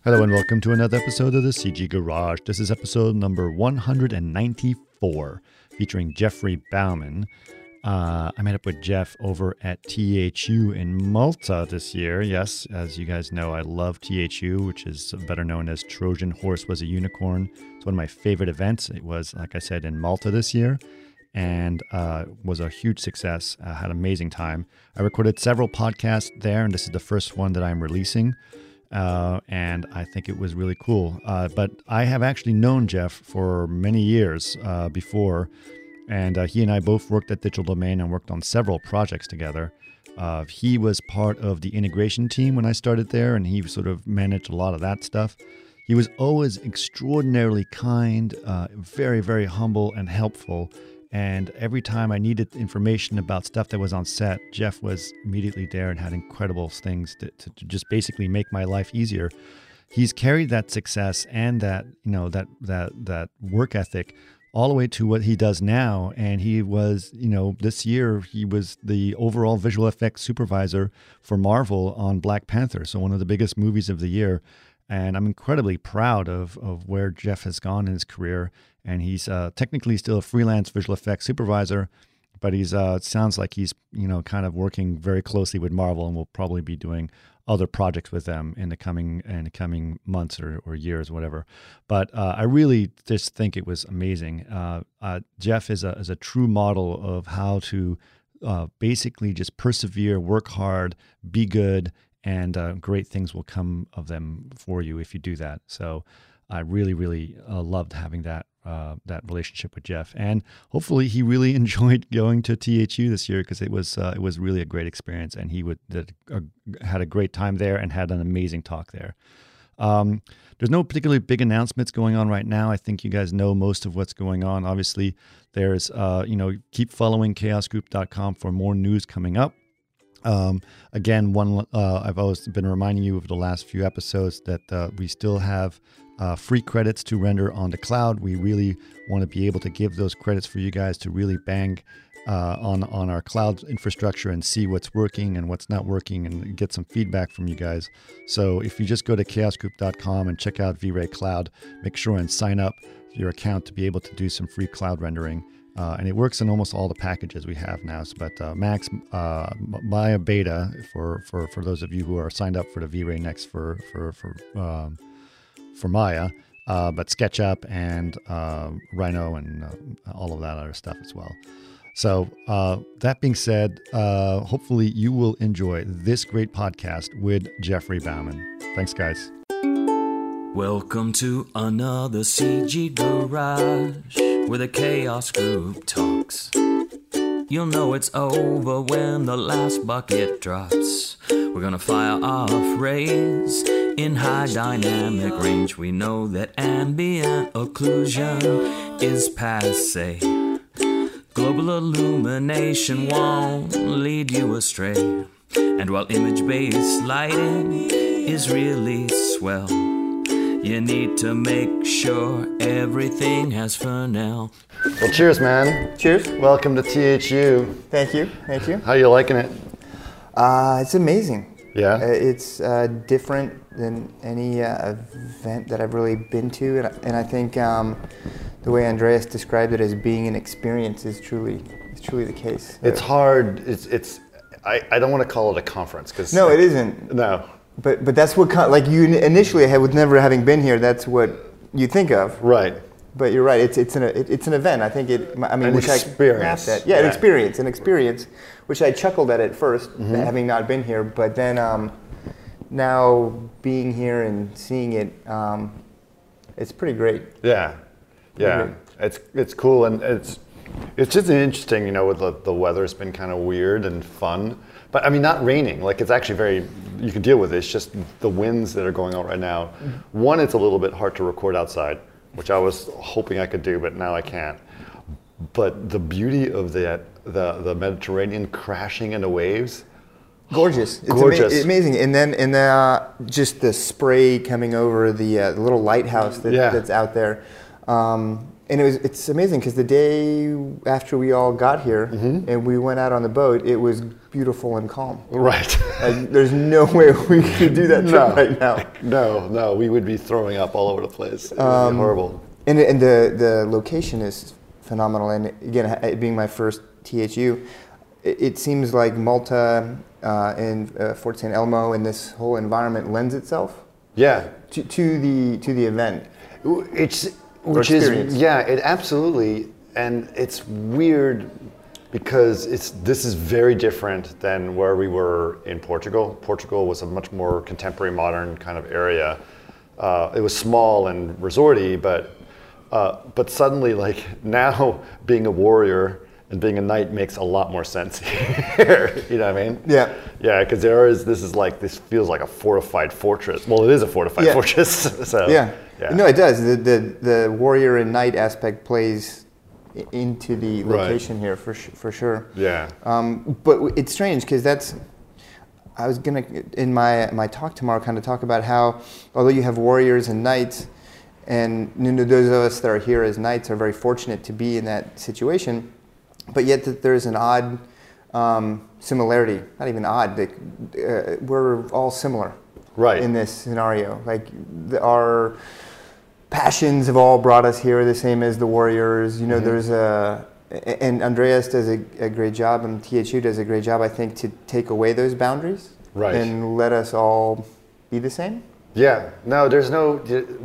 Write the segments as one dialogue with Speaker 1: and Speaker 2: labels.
Speaker 1: Hello and welcome to another episode of the CG Garage. This is episode number 194, featuring Jeffrey Bauman. I met up with Jeff over at THU in Malta this year. Yes, as you guys know, I love THU, which is better known as Trojan Horse Was a Unicorn. It's one of my favorite events. It was, like I said, in Malta this year and was a huge success. I had an amazing time. I recorded several podcasts there, and this is the first one that I'm releasing. And I think it was really cool. But I have actually known Jeff for many years before, and he and I both worked at Digital Domain and worked on several projects together. He was part of the integration team when I started there, and he sort of managed a lot of that stuff. He was always extraordinarily kind, very, very humble and helpful. And every time I needed information about stuff that was on set, Jeff was immediately there and had incredible things to just basically make my life easier. He's carried that success and that work ethic all the way to what he does now. And he was, this year he was the overall visual effects supervisor for Marvel on Black Panther, so one of the biggest movies of the year. And I'm incredibly proud of where Jeff has gone in his career. And he's technically still a freelance visual effects supervisor, but he's sounds like he's kind of working very closely with Marvel, and will probably be doing other projects with them in the coming months or years, whatever. But I really just think it was amazing. Jeff is a true model of how to basically just persevere, work hard, be good, and great things will come of them for you if you do that. So I really, really loved having that relationship with Jeff, and hopefully he really enjoyed going to THU this year, because it was really a great experience, and he had a great time there and had an amazing talk there. There's no particularly big announcements going on right now. I think you guys know most of what's going on. Obviously, there's keep following chaosgroup.com for more news coming up. Again, I've always been reminding you over the last few episodes that we still have free credits to render on the cloud. We really want to be able to give those credits for you guys to really bang on our cloud infrastructure and see what's working and what's not working and get some feedback from you guys. So if you just go to chaosgroup.com and check out V-Ray Cloud, make sure and sign up your account to be able to do some free cloud rendering. And it works in almost all the packages we have now. So, but Max, Maya Beta, for those of you who are signed up for the V-Ray Next for Maya, but SketchUp and Rhino and all of that other stuff as well. So that being said, hopefully you will enjoy this great podcast with Jeffrey Bauman. Thanks, guys.
Speaker 2: Welcome to another CG Garage, where the Chaos Group talks. You'll know it's over when the last bucket drops. We're gonna fire off rays in high dynamic range. We know that ambient occlusion is passé. Global illumination won't lead you astray. And while image-based lighting is really swell, you need to make sure everything has Fresnel.
Speaker 1: Well, cheers, man.
Speaker 3: Cheers.
Speaker 1: Welcome to THU.
Speaker 3: Thank you.
Speaker 1: How you liking it?
Speaker 3: It's amazing.
Speaker 1: Yeah?
Speaker 3: It's different than any event that I've really been to, and I think the way Andreas described it as being an experience is truly the case.
Speaker 1: It's hard. I don't want to call it a conference, because
Speaker 3: no, it isn't.
Speaker 1: No.
Speaker 3: But that's what you initially had with never having been here. That's what you think of.
Speaker 1: Right.
Speaker 3: But you're right. It's an event. I think
Speaker 1: an experience.
Speaker 3: An experience, which I chuckled at first, having not been here. But then now being here and seeing it, it's pretty great.
Speaker 1: Yeah. It's cool, and it's just interesting. With the weather's been kind of weird and fun. But I mean, not raining. Like, it's actually you can deal with it. It's just the winds that are going on right now. One, it's a little bit hard to record outside, which I was hoping I could do, but now I can't. But the beauty of the Mediterranean crashing into waves.
Speaker 3: Gorgeous. It's amazing. And then just the spray coming over the little lighthouse that's out there. And it's amazing because the day after we all got here and we went out on the boat, it was beautiful and calm.
Speaker 1: Right.
Speaker 3: Like, there's no way we could do that trip right now.
Speaker 1: No, we would be throwing up all over the place. It would be horrible.
Speaker 3: And the location is phenomenal. And again, it being my first THU, it seems like Malta and Fort St. Elmo and this whole environment lends itself to the event.
Speaker 1: It absolutely, and it's weird because this is very different than where we were in Portugal. Portugal was a much more contemporary, modern kind of area. It was small and resorty, but suddenly, like now, being a warrior and being a knight makes a lot more sense here. You know what I mean?
Speaker 3: Yeah.
Speaker 1: Yeah, because this feels like a fortified fortress. Well, it is a fortified fortress. So
Speaker 3: yeah. No, it does. The warrior and knight aspect plays into the location here for sure.
Speaker 1: Yeah.
Speaker 3: But it's strange because I was gonna in my talk tomorrow kind of talk about how although you have warriors and knights, and those of us that are here as knights are very fortunate to be in that situation. But yet there's an odd similarity, not even odd, we're all similar in this scenario. Like our passions have all brought us here, the same as the warriors. You know, there's and Andreas does a great job, and THU does a great job, I think, to take away those boundaries and let us all be the same.
Speaker 1: Yeah, no, there's no,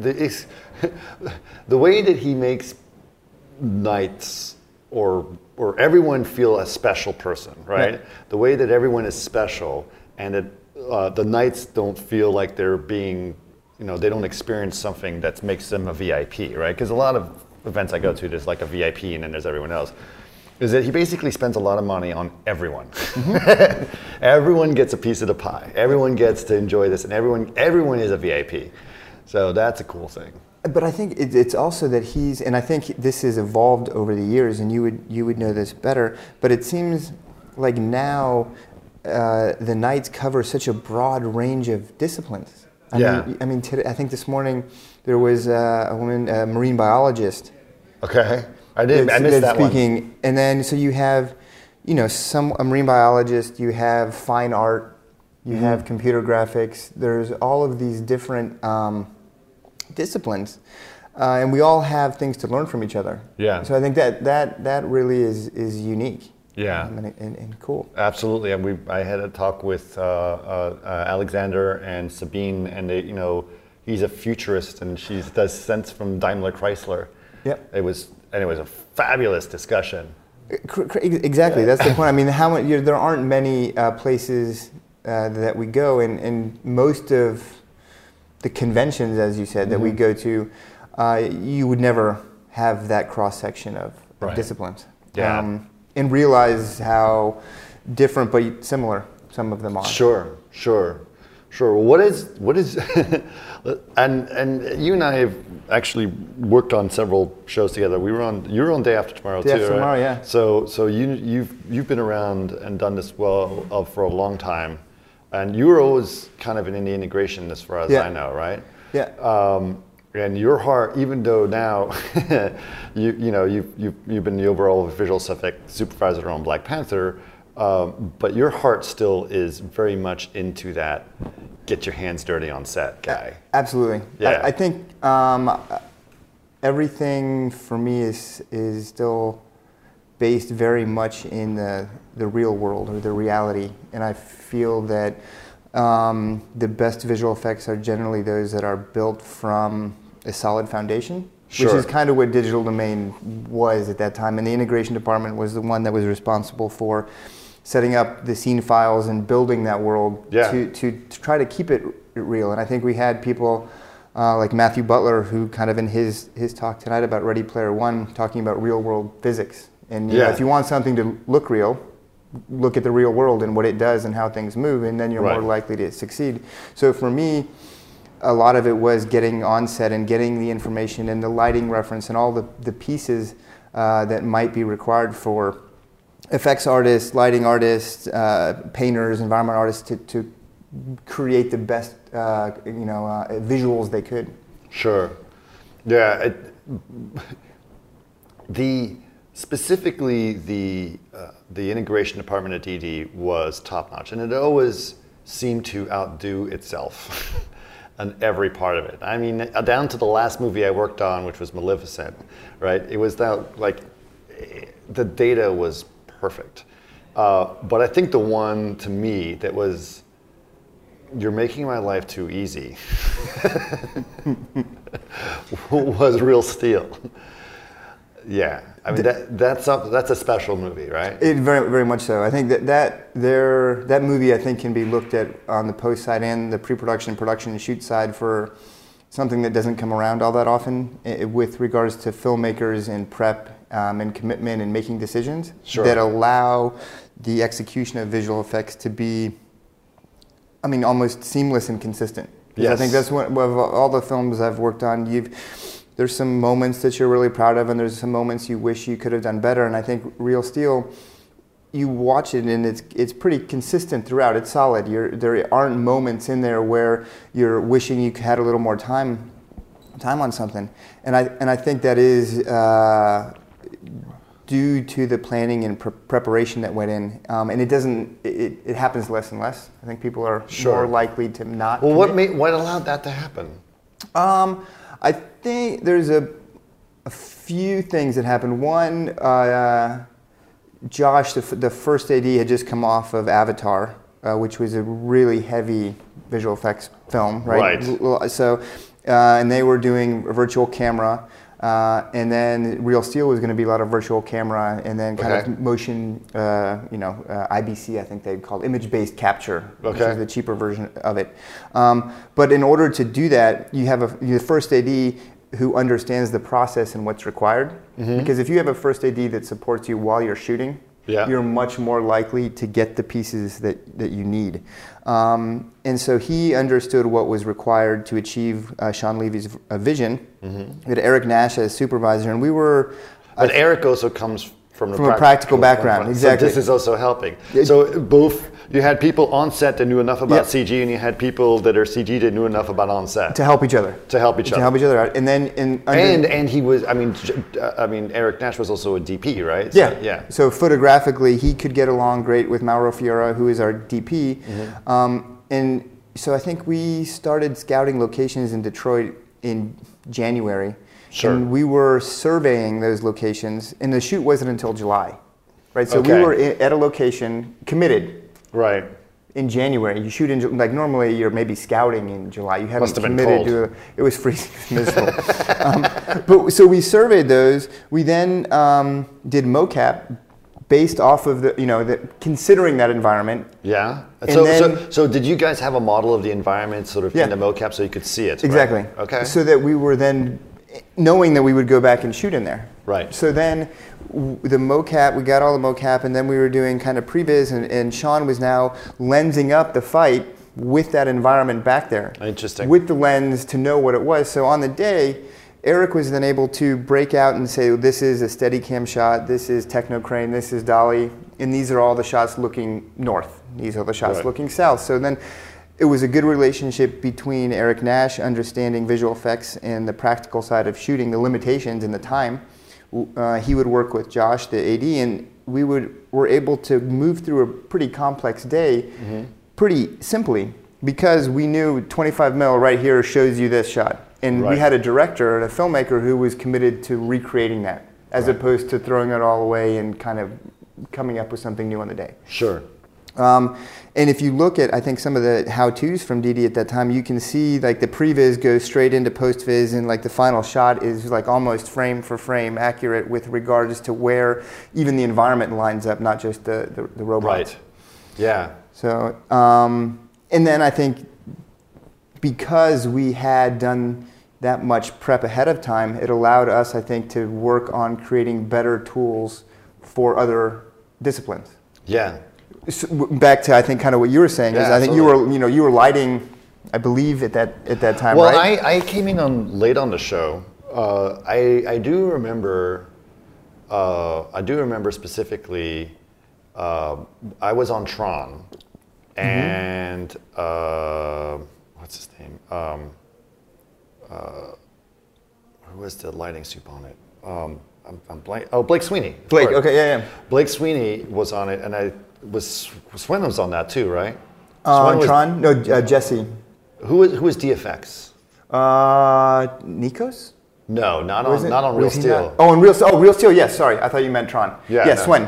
Speaker 1: the way that he makes knights or everyone feel a special person, right? Yeah. The way that everyone is special, and that the knights don't feel like they're being, they don't experience something that makes them a VIP, right? Because a lot of events I go to, there's like a VIP and then there's everyone else. Is that he basically spends a lot of money on everyone. Everyone gets a piece of the pie. Everyone gets to enjoy this, and everyone is a VIP. So that's a cool thing.
Speaker 3: But I think it's also that and I think this has evolved over the years, and you would know this better, but it seems like now the Knights cover such a broad range of disciplines. I mean, today, I think this morning there was a woman, a marine biologist.
Speaker 1: Okay, I missed that
Speaker 3: speaking.
Speaker 1: One.
Speaker 3: And then so you have, a marine biologist, you have fine art, you have computer graphics. There's all of these different disciplines, and we all have things to learn from each other.
Speaker 1: Yeah.
Speaker 3: So I think that really is unique.
Speaker 1: Yeah.
Speaker 3: And cool.
Speaker 1: Absolutely. And I had a talk with Alexander and Sabine, and they, he's a futurist, and she does Sense from Daimler Chrysler.
Speaker 3: Yep.
Speaker 1: It was a fabulous discussion.
Speaker 3: Exactly. That's the point. I mean, there aren't many places that we go, and most of the conventions, as you said, that we go to, you would never have that cross-section of disciplines.
Speaker 1: Yeah.
Speaker 3: And realize how different but similar some of them are.
Speaker 1: Sure. What is and you and I have actually worked on several shows together. You were on Day After Tomorrow too, right? Day After
Speaker 3: Tomorrow, yeah.
Speaker 1: So you've been around and done this well for a long time. And you were always kind of in the integration, as far as I know, right?
Speaker 3: Yeah.
Speaker 1: And your heart, even though now you've been the overall visual effects supervisor on Black Panther, but your heart still is very much into that get your hands dirty on set guy.
Speaker 3: Absolutely.
Speaker 1: Yeah.
Speaker 3: I think everything for me is still based very much in the real world or the reality, and I feel that the best visual effects are generally those that are built from a solid foundation, which is kind of what Digital Domain was at that time, and the integration department was the one that was responsible for setting up the scene files and building that world to try to keep it real. And I think we had people like Matthew Butler, who kind of in his talk tonight about Ready Player One, talking about real world physics. And if you want something to look real, look at the real world and what it does and how things move, and then you're more likely to succeed. So for me, a lot of it was getting on set and getting the information and the lighting reference and all the pieces that might be required for effects artists, lighting artists, painters, environment artists to create the best visuals they could.
Speaker 1: Sure. Yeah.
Speaker 4: specifically the integration department at DD was top notch, and it always seemed to outdo itself on every part of it. I mean, down to the last movie I worked on, which was Maleficent, right? It was that, like, the data was perfect. But I think the one to me that was, you're making my life too easy, was Real Steel. Yeah, I mean that's a special movie, right?
Speaker 3: It very, very much so. I think that movie, I think, can be looked at on the post side and the pre-production, production, and shoot side for something that doesn't come around all that often with regards to filmmakers and prep and commitment and making decisions that allow the execution of visual effects to be, I mean, almost seamless and consistent. Yes. I think that's one of all the films I've worked on. There's some moments that you're really proud of, and there's some moments you wish you could have done better. And I think Real Steel, you watch it and it's pretty consistent throughout. It's solid. There aren't moments in there where you're wishing you had a little more time on something. And I think that is due to the planning and preparation that went in. And it happens less and less. I think people are more likely to not.
Speaker 4: Well, what allowed that to happen?
Speaker 3: I think there's a few things that happened. One, Josh, the first AD, had just come off of Avatar, which was a really heavy visual effects film, right? So, and they were doing a virtual camera, and then Real Steel was going to be a lot of virtual camera, and then kind of motion, IBC, I think they called image-based capture, which is the cheaper version of it. But in order to do that, you have the first AD who understands the process and what's required. Mm-hmm. Because if you have a first AD that supports you while you're shooting, you're much more likely to get the pieces that you need. And so he understood what was required to achieve Sean Levy's vision. Mm-hmm. We had Eric Nash as supervisor, and we were...
Speaker 4: But Eric also comes from
Speaker 3: a practical background, exactly.
Speaker 4: So this is also helping. So both, you had people on set that knew enough about CG, and you had people that are CG that knew enough about on set
Speaker 3: to help each other.
Speaker 4: Out.
Speaker 3: And then
Speaker 4: and he was. I mean, Eric Nash was also a DP, right?
Speaker 3: Yeah. So photographically, he could get along great with Mauro Fiora, who is our DP. Mm-hmm. And so I think we started scouting locations in Detroit in January. Sure. And we were surveying those locations, and the shoot wasn't until July, right? So we were at a location committed,
Speaker 4: right?
Speaker 3: In January. You shoot in normally you're maybe scouting in July. You haven't committed to it was freezing, miserable. But so we surveyed those. We then did mocap based off of considering that environment.
Speaker 4: Yeah. So did you guys have a model of the environment sort of in the mocap so you could see it?
Speaker 3: Exactly.
Speaker 4: Right? Okay.
Speaker 3: So that we were then knowing that we would go back and shoot in there.
Speaker 4: Right.
Speaker 3: So then the mocap, we got all the mocap, and then we were doing kind of previs, and Sean was now lensing up the fight with that environment back there.
Speaker 4: Interesting.
Speaker 3: With the lens to know what it was. So on the day, Eric was then able to break out and say, this is a Steadicam shot, this is Technocrane, this is Dolly, and these are all the shots looking north. These are the shots looking south. So then it was a good relationship between Eric Nash understanding visual effects and the practical side of shooting, the limitations and the time. He would work with Josh, the AD, and we were able to move through a pretty complex day pretty simply because we knew 25 mil right here shows you this shot. And we had a director and a filmmaker who was committed to recreating that as opposed to throwing it all away and kind of coming up with something new on the day.
Speaker 4: Sure.
Speaker 3: And if you look at, I think, some of the how-tos from DD at that time, you can see like the previs goes straight into post-vis, and like the final shot is like almost frame for frame accurate with regards to where even the environment lines up, not just the robots.
Speaker 4: Right. Yeah.
Speaker 3: So, and then I think because we had done that much prep ahead of time, it allowed us, I think, to work on creating better tools for other disciplines.
Speaker 4: Yeah.
Speaker 3: So back to I think kind of what you were saying is I think you were lighting, I believe at that time.
Speaker 4: Well,
Speaker 3: right?
Speaker 4: I came in late on the show. I do remember specifically. I was on Tron, and what's his name? Who was the lighting soup on it? I'm blank. Oh, Blake Sweeney.
Speaker 3: Blake,
Speaker 4: Sorry.
Speaker 3: okay, yeah.
Speaker 4: Blake Sweeney was on it, and Sven was on that too, right? Sven was,
Speaker 3: Tron? No, Jesse.
Speaker 4: who was DFX?
Speaker 3: Nikos?
Speaker 4: No, not
Speaker 3: Was it?
Speaker 4: on Real
Speaker 3: Was he
Speaker 4: Steel.
Speaker 3: not? Oh, on Real Steel. Oh, Real Steel. Yes, sorry. I thought you meant Tron.
Speaker 4: Yeah,
Speaker 3: Yeah,
Speaker 4: no.
Speaker 3: Swen.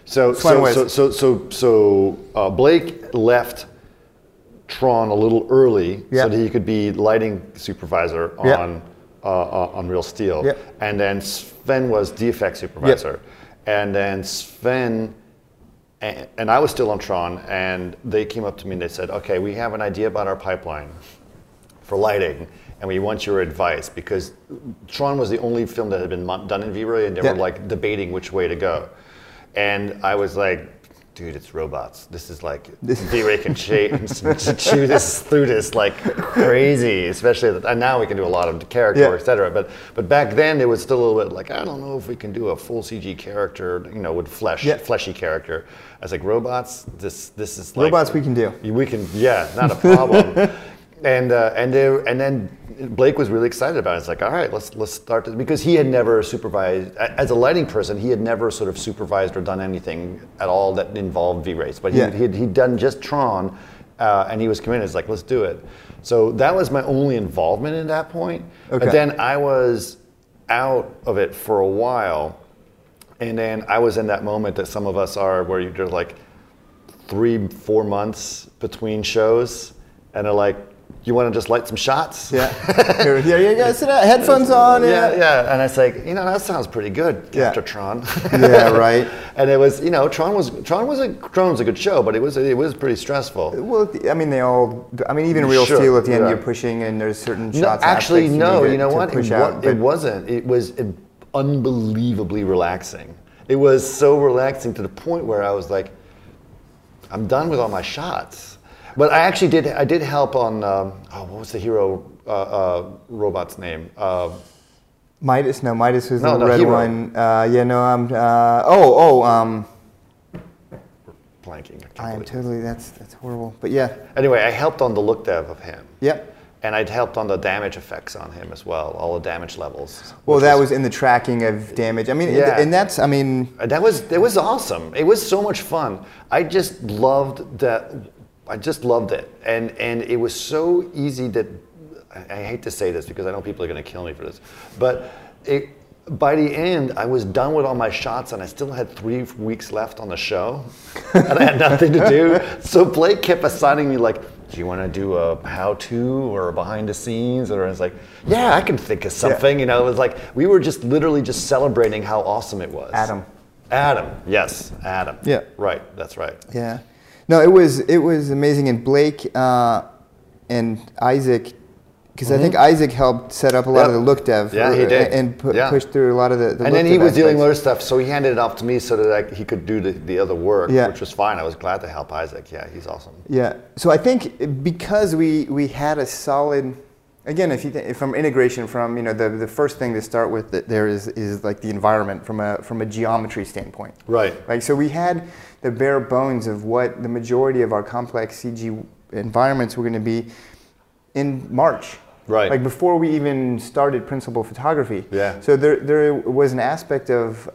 Speaker 4: So Blake left Tron a little early
Speaker 3: Yeah.
Speaker 4: so that he could be lighting supervisor
Speaker 3: Yeah.
Speaker 4: on Real Steel.
Speaker 3: Yep.
Speaker 4: And then Sven was DFX supervisor. And then Sven and I was still on Tron, and they came up to me and they said, okay, we have an idea about our pipeline for lighting, and we want your advice, because Tron was the only film that had been done in V-Ray, and they were like debating which way to go. And I was like, dude, it's robots. This is like, V-Ray can chew this through this like crazy, especially, and now we can do a lot of character, et cetera. But back then it was still a little bit like, I don't know if we can do a full CG character, with fleshy character. I was like, robots, this is like.
Speaker 3: Robots we can do.
Speaker 4: We can, not a problem. And then Blake was really excited about it. It's like, all right, let's start this, because he had never supervised as a lighting person. He had never sort of supervised or done anything at all that involved V-Rays. But he'd done just Tron, and he was committed. It's like, let's do it. So that was my only involvement at that point.
Speaker 3: Okay.
Speaker 4: But then I was out of it for a while, and then I was in that moment that some of us are, where you're like 3-4 months between shows, and they're like, you want to just light some shots?
Speaker 3: Yeah. You guys sit down, headphones on.
Speaker 4: Yeah. And it's like, that sounds pretty good after Tron.
Speaker 3: Yeah, right.
Speaker 4: And it was, Tron was a good show, but it was pretty stressful.
Speaker 3: Well, even Real Steel at the end, you're pushing, and there's certain shots.
Speaker 4: Actually, no. You know
Speaker 3: to
Speaker 4: what? It wasn't. It was unbelievably relaxing. It was so relaxing to the point where I was like, I'm done with all my shots. But I actually did help on, what was the hero robot's name?
Speaker 3: Midas? No, Midas was the red
Speaker 4: Hero.
Speaker 3: one.
Speaker 4: Blanking.
Speaker 3: I am totally, that's horrible. But yeah.
Speaker 4: Anyway, I helped on the look dev of him.
Speaker 3: Yep.
Speaker 4: And I'd helped on the damage effects on him as well, all the damage levels.
Speaker 3: Well, that was in the tracking of damage. I mean, and that's, that
Speaker 4: was awesome. It was so much fun. I just loved that. I just loved it, and it was so easy that I hate to say this because I know people are going to kill me for this, but by the end I was done with all my shots, and I still had 3 weeks left on the show, and I had nothing to do. So Blake kept assigning me like, do you want to do a how-to or a behind the scenes? Or I was like, yeah, I can think of something. It was like we were just literally just celebrating how awesome it was.
Speaker 3: Adam,
Speaker 4: yes, Adam.
Speaker 3: Yeah,
Speaker 4: right. That's right.
Speaker 3: Yeah. No, it was amazing, and Blake and Isaac, because I think Isaac helped set up a lot of the look dev.
Speaker 4: Yeah, he did.
Speaker 3: And pushed through a lot of the
Speaker 4: and
Speaker 3: look
Speaker 4: then he
Speaker 3: dev
Speaker 4: was dealing
Speaker 3: aspects.
Speaker 4: with other stuff, so he handed it off to me so that he could do the other work, which was fine. I was glad to help Isaac. Yeah, he's awesome.
Speaker 3: Yeah. So I think because we had a solid, again, if you from integration, from the first thing to start with there is like the environment from a geometry standpoint.
Speaker 4: Right.
Speaker 3: Like, so we had the bare bones of what the majority of our complex CG environments were going to be in March.
Speaker 4: Right.
Speaker 3: Like before we even started principal photography.
Speaker 4: Yeah.
Speaker 3: So there was an aspect of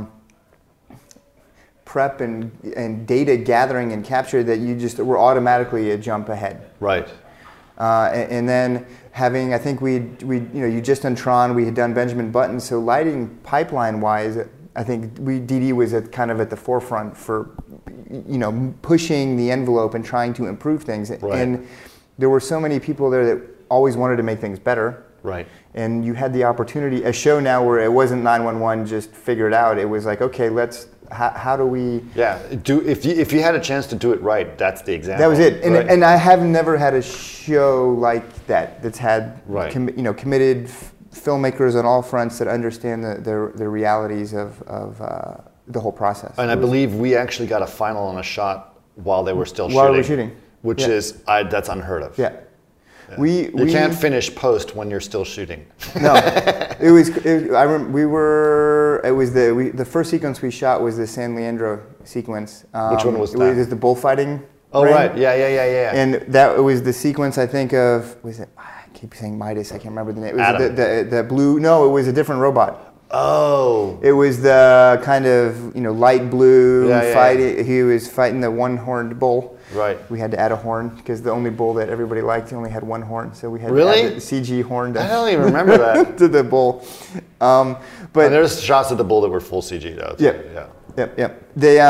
Speaker 3: prep and data gathering and capture that you just were automatically a jump ahead.
Speaker 4: Right.
Speaker 3: And then having, I think you just done Tron, we had done Benjamin Button, so lighting pipeline wise, I think DD was at the forefront for, pushing the envelope and trying to improve things.
Speaker 4: Right.
Speaker 3: And there were so many people there that always wanted to make things better.
Speaker 4: Right.
Speaker 3: And you had the opportunity, a show now where it wasn't 911 just figure it out. It was like, okay, how do we?
Speaker 4: Yeah. If you had a chance to do it right, that's the example.
Speaker 3: That was it. And
Speaker 4: right.
Speaker 3: and I have never had a show like that's had committed filmmakers on all fronts that understand the realities of the whole process.
Speaker 4: And I believe we actually got a final on a shot while they were still shooting.
Speaker 3: While we were shooting.
Speaker 4: Which is that's unheard of.
Speaker 3: Yeah.
Speaker 4: Yeah. You can't finish post when you're still shooting.
Speaker 3: No, it was. I remember we were. It was the first sequence we shot was the San Leandro sequence.
Speaker 4: Which one was that?
Speaker 3: It was the bullfighting.
Speaker 4: Oh
Speaker 3: ring.
Speaker 4: right, yeah.
Speaker 3: And that was the sequence I think of. Was it? I keep saying Midas. I can't remember the name. It was
Speaker 4: Adam.
Speaker 3: the blue. No, it was a different robot.
Speaker 4: Oh.
Speaker 3: It was the kind of light blue fighting.
Speaker 4: Yeah.
Speaker 3: He was fighting the one-horned bull.
Speaker 4: Right.
Speaker 3: We had to add a horn because the only bull that everybody liked only had one horn, so we had
Speaker 4: Really?
Speaker 3: to add the CG horn
Speaker 4: I don't even remember that.
Speaker 3: to the bull.
Speaker 4: And
Speaker 3: But
Speaker 4: there's shots of the bull that were full CG though. too.
Speaker 3: Yep.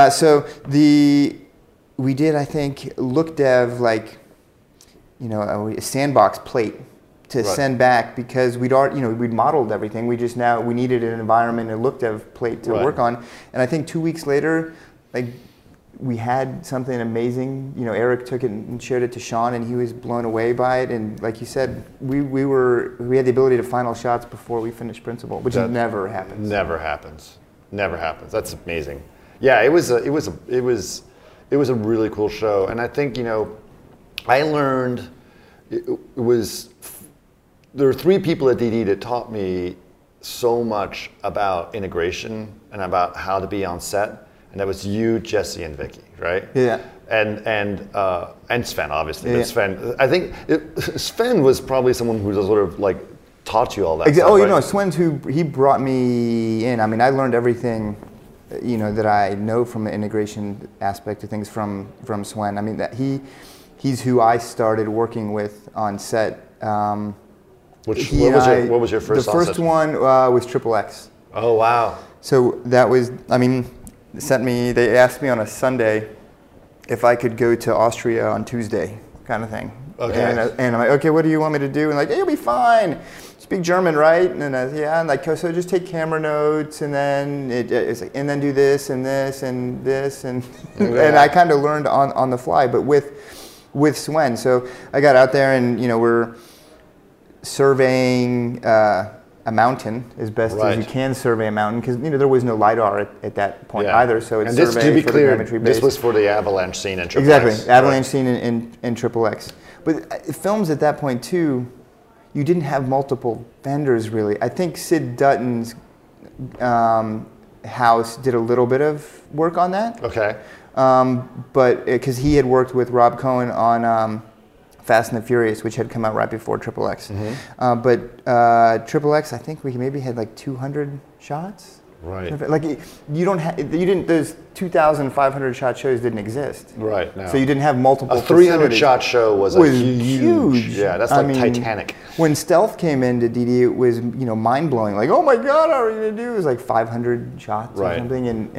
Speaker 3: We did, I think, look dev like a sandbox plate to send back because we'd modeled everything. We needed an environment, a look dev plate to work on. And I think 2 weeks later, we had something amazing. Eric took it and showed it to Sean, and he was blown away by it. And like you said, we had the ability to final shots before we finished principal, which never happens.
Speaker 4: Never happens. That's amazing. Yeah, it was a really cool show, and I think I learned there were 3 people at DD that taught me so much about integration and about how to be on set. And that was you, Jesse, and Vicky, right?
Speaker 3: Yeah.
Speaker 4: And Sven, obviously.
Speaker 3: Yeah.
Speaker 4: But Sven, I think Sven was probably someone who just sort of taught you all that stuff.
Speaker 3: Oh,
Speaker 4: right?
Speaker 3: Sven's he brought me in. I mean, I learned everything, that I know from the integration aspect of things from Sven. I mean, that he's who I started working with on set.
Speaker 4: What was your first?
Speaker 3: The first one was XXX.
Speaker 4: Oh wow!
Speaker 3: So that was, they asked me on a Sunday if I could go to Austria on Tuesday, kind of thing.
Speaker 4: Okay.
Speaker 3: And I'm like, okay, what do you want me to do? And hey, you'll be fine. Speak German, right? And yeah, and so just take camera notes, and then and then do this and this and this, and and I kind of learned on the fly, but with Sven. So I got out there, and we're surveying a mountain as best as you can survey a mountain, because there was no LiDAR at that point either. So it's
Speaker 4: to be clear, this
Speaker 3: based.
Speaker 4: was for the avalanche scene in XXX.
Speaker 3: Exactly, avalanche scene in XXX. But films at that point too, you didn't have multiple vendors really. I think Sid Dutton's house did a little bit of work on that.
Speaker 4: Okay.
Speaker 3: But because he had worked with Rob Cohen on Fast and the Furious, which had come out right before XXX.
Speaker 4: Mm-hmm.
Speaker 3: But XXX, I think we maybe had 200 shots.
Speaker 4: Right.
Speaker 3: Those 2,500 shot shows didn't exist.
Speaker 4: Right. No.
Speaker 3: So you didn't have multiple.
Speaker 4: A 300 shot show was huge. Yeah, that's Titanic.
Speaker 3: When Stealth came into DD, it was mind blowing. Oh my God, how are you gonna do? It was 500 shots or something, and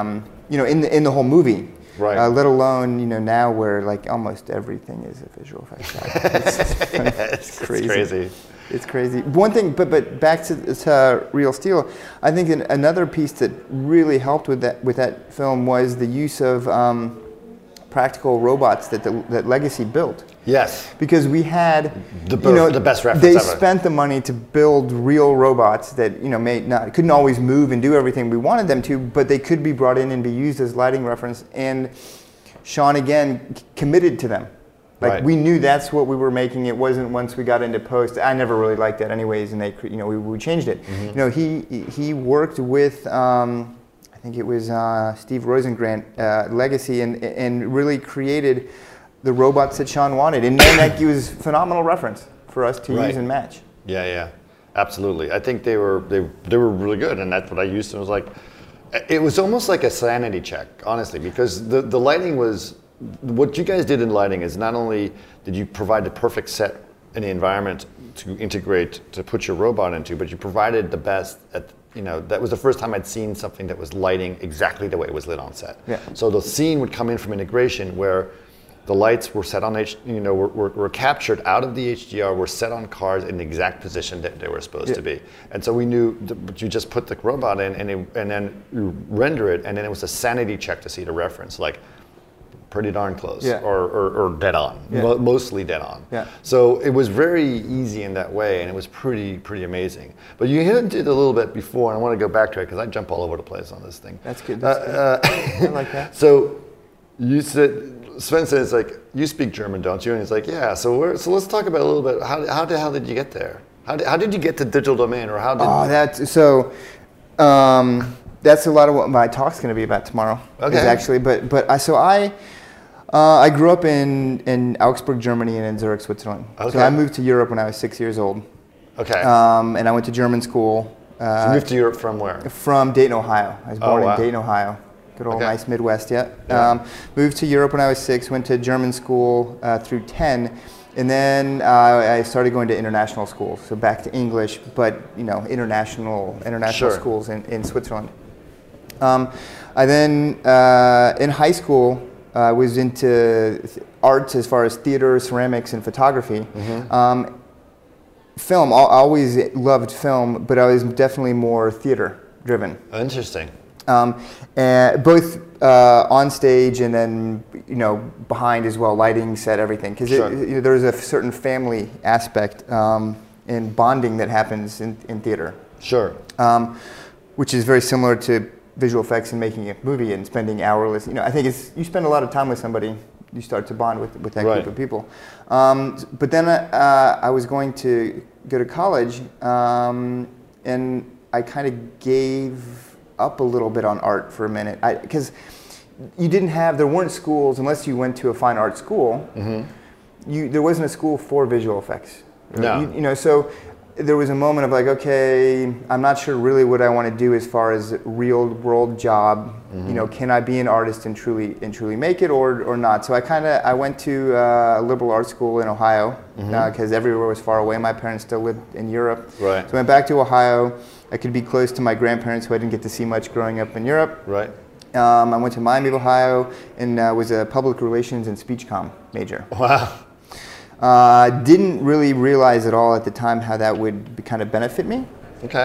Speaker 3: in the whole movie.
Speaker 4: Right.
Speaker 3: Let alone now where almost everything is a visual effects guy. It's crazy. It's crazy. One thing, but back to Real Steel, I think another piece that really helped with that film was the use of practical robots that Legacy built.
Speaker 4: Yes.
Speaker 3: Because we had
Speaker 4: the best reference
Speaker 3: they
Speaker 4: ever.
Speaker 3: spent the money to build real robots that couldn't always move and do everything we wanted them to, but they could be brought in and be used as lighting reference. And Sean again committed to them. We knew that's what we were making. It wasn't once we got into post. I never really liked that anyways, and we changed it. Mm-hmm. He worked with I think it was Steve Rosengrant, Legacy, and really created the robots that Sean wanted. And then he was phenomenal reference for us to use and match.
Speaker 4: Yeah, absolutely. I think they were really good, and that's what I used. And it was almost like a sanity check, honestly, because the lighting was. What you guys did in lighting is not only did you provide the perfect set in the environment to integrate, to put your robot into, but you provided the best that was the first time I'd seen something that was lighting exactly the way it was lit on set.
Speaker 3: Yeah.
Speaker 4: So the scene would come in from integration where the lights were set on, were captured out of the HDR, were set on cars in the exact position that they were supposed to be. And so we knew you just put the robot in and then you render it, and then it was a sanity check to see the reference, pretty darn close, or dead on, mostly dead on.
Speaker 3: Yeah.
Speaker 4: So it was very easy in that way, and it was pretty amazing. But you hinted a little bit before, and I want to go back to it because I jump all over the place on this thing.
Speaker 3: That's good. I like that.
Speaker 4: So you said, Sven says, you speak German, don't you? And he's like, yeah. So let's talk about a little bit. How the hell did you get there? How did you get to Digital Domain, or how did?
Speaker 3: That's a lot of what my talk's going to be about tomorrow.
Speaker 4: Okay.
Speaker 3: Actually, but I grew up in Augsburg, Germany, and in Zurich, Switzerland.
Speaker 4: Okay.
Speaker 3: So I moved to Europe when I was 6 years old.
Speaker 4: Okay.
Speaker 3: And I went to German school.
Speaker 4: So you moved to Europe from where?
Speaker 3: From Dayton, Ohio. I was born in Dayton, Ohio. Good old nice Midwest, yeah. Moved to Europe when I was 6, went to German school through 10, and then I started going to international schools, so back to English, but international
Speaker 4: Sure.
Speaker 3: schools in Switzerland. I then, in high school, I was into arts as far as theater, ceramics, and photography.
Speaker 4: Mm-hmm.
Speaker 3: Film, I always loved film, but I was definitely more theater driven.
Speaker 4: Interesting.
Speaker 3: And both on stage and then behind as well, lighting, set, everything. Because
Speaker 4: Sure.
Speaker 3: there's a certain family aspect and bonding that happens in theater.
Speaker 4: Sure.
Speaker 3: Which is very similar to visual effects and making a movie and spending hourless. I think you spend a lot of time with somebody, you start to bond with that group of people. But then I was going to go to college, and I kind of gave up a little bit on art for a minute, because there weren't schools unless you went to a fine art school. Mm-hmm. There wasn't a school for visual effects.
Speaker 4: No.
Speaker 3: So there was a moment of like, okay, I'm not sure really what I want to do as far as real world job. Mm-hmm. Can I be an artist and truly make it or not? So I went to a liberal arts school in Ohio, because everywhere was far away. My parents still lived in Europe.
Speaker 4: Right.
Speaker 3: So I went back to Ohio. I could be close to my grandparents, who I didn't get to see much growing up in Europe.
Speaker 4: Right.
Speaker 3: I went to Miami, Ohio, and was a public relations and speech comm major.
Speaker 4: Wow.
Speaker 3: Didn't really realize at all at the time how that would kind of benefit me.
Speaker 4: Okay.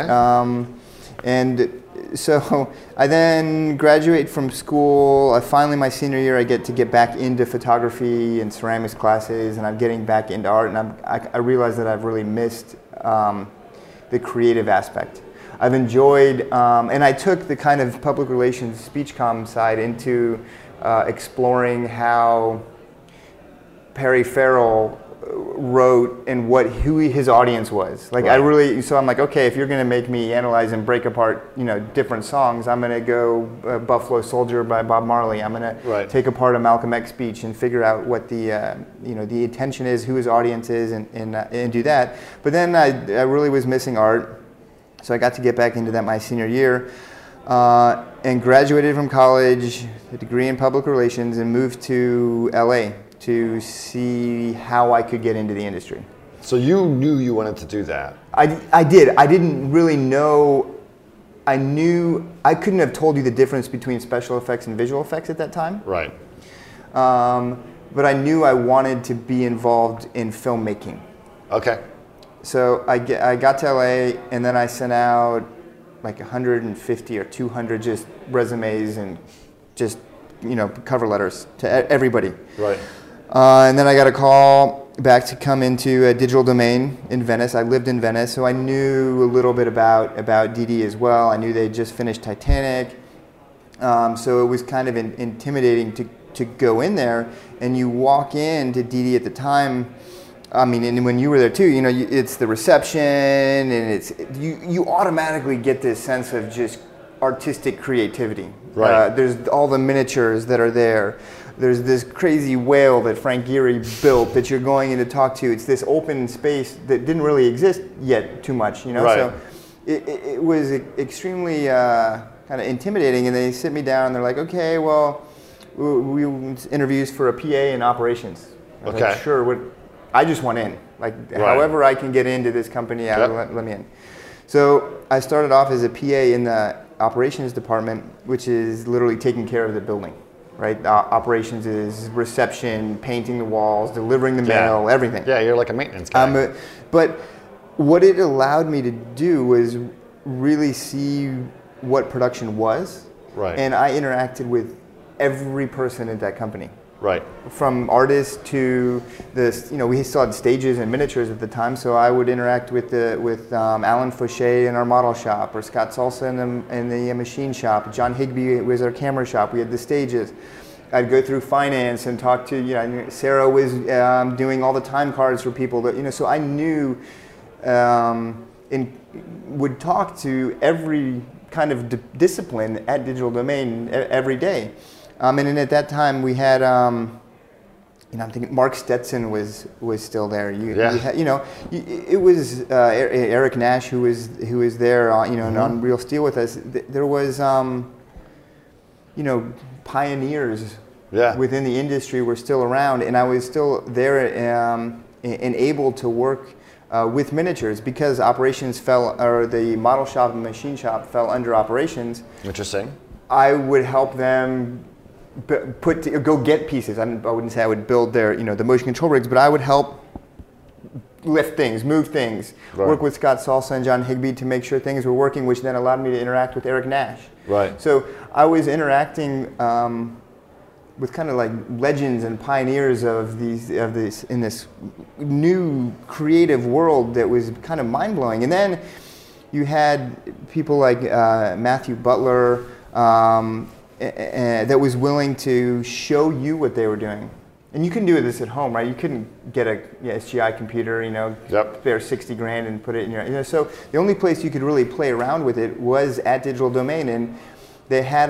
Speaker 3: And so I then graduate from school. Finally, my senior year, I get back into photography and ceramics classes, and I'm getting back into art. And I realize that I've really missed the creative aspect. I've enjoyed, and I took the kind of public relations speech comm side into exploring how Perry Farrell wrote and who his audience was. Like
Speaker 4: Right.
Speaker 3: So I'm like, okay, if you're going to make me analyze and break apart, different songs, I'm going to go Buffalo Soldier by Bob Marley. I'm going to take apart a Malcolm X speech and figure out what the intention is, who his audience is, and do that. But then I really was missing art, so I got to get back into that my senior year. And graduated from college, a degree in public relations, and moved to LA to see how I could get into the industry.
Speaker 4: So you knew you wanted to do that?
Speaker 3: I did. I didn't really know. I knew I couldn't have told you the difference between special effects and visual effects at that time.
Speaker 4: Right.
Speaker 3: But I knew I wanted to be involved in filmmaking.
Speaker 4: Okay.
Speaker 3: So I got to LA, and then I sent out like 150 or 200 just resumes and just cover letters to everybody.
Speaker 4: Right.
Speaker 3: And then I got a call back to come into a Digital Domain in Venice. I lived in Venice, so I knew a little bit about DD as well. I knew they just finished Titanic, so it was kind of intimidating to go in there. And you walk into DD at the time. I mean, and when you were there too, it's the reception, and it's you automatically get this sense of just artistic creativity.
Speaker 4: Right.
Speaker 3: There's all the miniatures that are there. There's this crazy whale that Frank Gehry built that you're going in to talk to. It's this open space that didn't really exist yet too much,
Speaker 4: Right.
Speaker 3: So it was extremely kind of intimidating. And they sit me down. And they're like, okay, well, we interviews for a PA in operations. I was like, sure. I just want in. However I can get into this company, let me in. So I started off as a PA in the operations department, which is literally taking care of the building, right? Operations is reception, painting the walls, delivering the mail, everything.
Speaker 4: Yeah, you're like a maintenance guy.
Speaker 3: But what it allowed me to do was really see what production was.
Speaker 4: Right.
Speaker 3: And I interacted with every person at that company.
Speaker 4: Right.
Speaker 3: From artists to this, we still had stages and miniatures at the time, so I would interact with Alan Fauché in our model shop, or Scott Salsa in the machine shop. John Higby was our camera shop. We had the stages. I'd go through finance and talk to, Sarah was doing all the time cards for people that, so I knew and would talk to every kind of discipline at Digital Domain every day. And at that time we had I'm thinking Mark Stetson was still there.
Speaker 4: Yeah.
Speaker 3: It was Eric Nash who was there, on Real Steel with us. There was, pioneers within the industry were still around, and I was still there and able to work with miniatures because operations or the model shop and machine shop fell under operations.
Speaker 4: Interesting.
Speaker 3: I would help them go get pieces. I wouldn't say I would build their, the motion control rigs, but I would help lift things, move things, work with Scott Salsa and John Higby to make sure things were working, which then allowed me to interact with Eric Nash.
Speaker 4: Right.
Speaker 3: So I was interacting with kind of like legends and pioneers of this in this new creative world that was kind of mind blowing. And then you had people like Matthew Butler. That was willing to show you what they were doing. And you can do this at home, right? You couldn't get a SGI computer, spare 60 grand and put it in your, so the only place you could really play around with it was at Digital Domain, and they had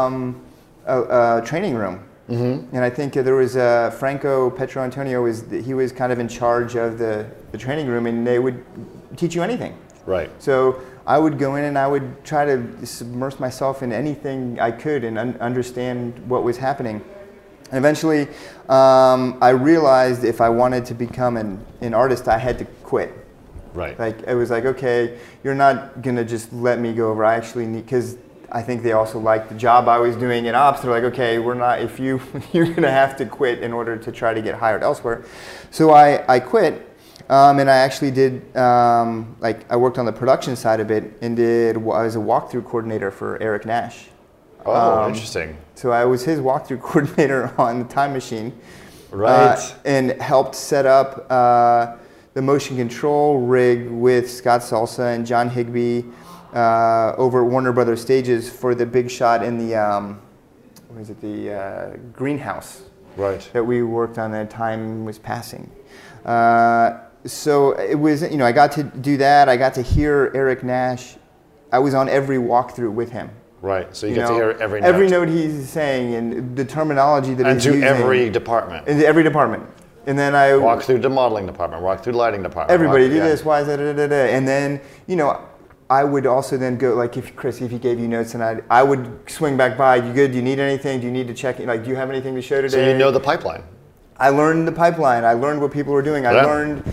Speaker 3: a training room. Mm-hmm. And I think there was Franco Petro Antonio he was kind of in charge of the training room, and they would teach you anything.
Speaker 4: Right.
Speaker 3: So I would go in and I would try to submerge myself in anything I could and understand what was happening. And eventually, I realized if I wanted to become an artist, I had to quit.
Speaker 4: Right.
Speaker 3: Like, it was like, okay, you're not going to just let me go over. I actually need, because I think they also liked the job I was doing in ops. They're like, okay, we're not, if you're going to have to quit in order to try to get hired elsewhere. So I quit. And I actually did, I worked on the production side of it and I was a walkthrough coordinator for Eric Nash.
Speaker 4: Oh, interesting.
Speaker 3: So I was his walkthrough coordinator on the Time Machine.
Speaker 4: Right.
Speaker 3: And helped set up the motion control rig with Scott Salsa and John Higby over at Warner Brothers Stages for the big shot in the, the greenhouse.
Speaker 4: Right.
Speaker 3: That we worked on that Time was passing. So it was, I got to do that. I got to hear Eric Nash. I was on every walkthrough with him.
Speaker 4: Right. So you get to hear every note.
Speaker 3: Every note he's saying and the terminology that he's using.
Speaker 4: And to every department.
Speaker 3: Into every department. And then I
Speaker 4: walk through the modeling department, walk through the lighting department.
Speaker 3: Everybody do this, why is that, and then, I would also then go, like, if he gave you notes, and I would swing back by, you good, do you need anything, do you need to check, do you have anything to show today?
Speaker 4: So you know the pipeline.
Speaker 3: I learned the pipeline. I learned what people were doing. I learned,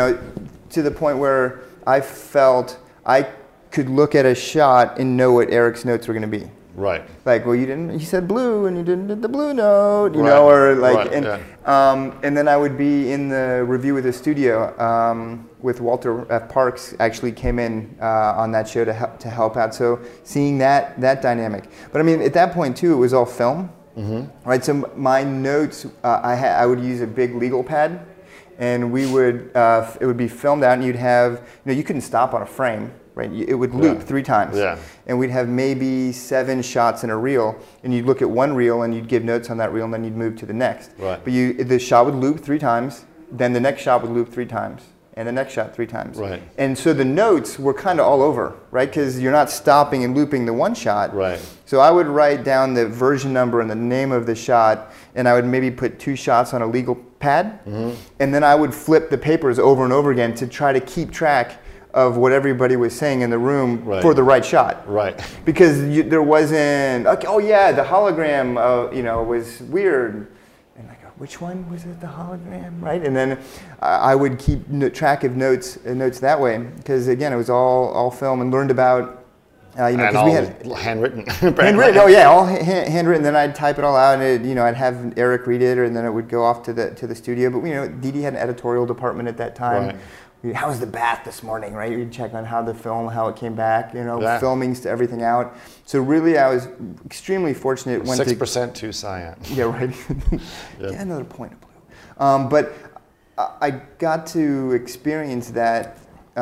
Speaker 3: to the point where I felt I could look at a shot and know what Eric's notes were going to be.
Speaker 4: Right.
Speaker 3: Like, well, he said blue and you didn't do the blue note,
Speaker 4: right.
Speaker 3: or like,
Speaker 4: right.
Speaker 3: And then I would be in the review of the studio with Walter F. Parks actually came in on that show to help out. So seeing that dynamic. But I mean, at that point too, it was all film. Mm-hmm. Right, so my notes, I would use a big legal pad, and we would it would be filmed out, and you'd have, you couldn't stop on a frame, right? It would loop 3 times, and we'd have maybe 7 shots in a reel, and you'd look at one reel, and you'd give notes on that reel, and then you'd move to the next.
Speaker 4: Right.
Speaker 3: But the shot would loop 3 times, then the next shot would loop 3 times. And the next shot 3 times.
Speaker 4: Right.
Speaker 3: And so the notes were kind of all over, right? Because you're not stopping and looping the one shot.
Speaker 4: Right.
Speaker 3: So I would write down the version number and the name of the shot, and I would maybe put 2 shots on a legal pad, and then I would flip the papers over and over again to try to keep track of what everybody was saying in the room for the right shot.
Speaker 4: Right.
Speaker 3: Because there wasn't, okay, oh yeah, the hologram, was weird. Which one was it, the hologram, right? And then I would keep track of notes that way, because again, it was all film, and learned about,
Speaker 4: because we had handwritten.
Speaker 3: Handwritten, oh yeah, all handwritten. Then I'd type it all out, and I'd have Eric read it, and then it would go off to the studio. But Dee Dee had an editorial department at that time.
Speaker 4: Right.
Speaker 3: How was the bath this morning, right? You'd check on how it came back, filmings to everything out. So really, I was extremely fortunate.
Speaker 4: 6% to cyan.
Speaker 3: Yeah, right. Get another point of blue. But I got to experience that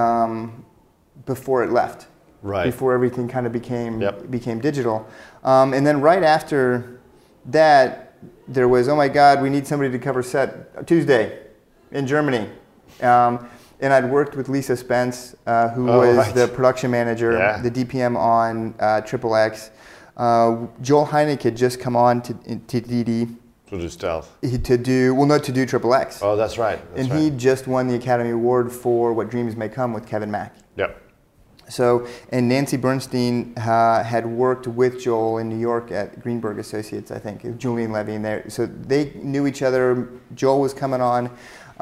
Speaker 3: before it left.
Speaker 4: Right.
Speaker 3: Before everything kind of became digital. And then right after that, there was, oh my God, we need somebody to cover set Tuesday in Germany. And I'd worked with Lisa Spence, who was the production manager, the DPM on Triple X. Joel Hynek had just come on to Dee Dee.
Speaker 4: To do stealth.
Speaker 3: to do Triple X.
Speaker 4: Oh, that's right.
Speaker 3: He just won the Academy Award for What Dreams May Come with Kevin Mack.
Speaker 4: Yep.
Speaker 3: So, and Nancy Bernstein had worked with Joel in New York at Greenberg Associates, I think, Julian Levy in there. So they knew each other. Joel was coming on.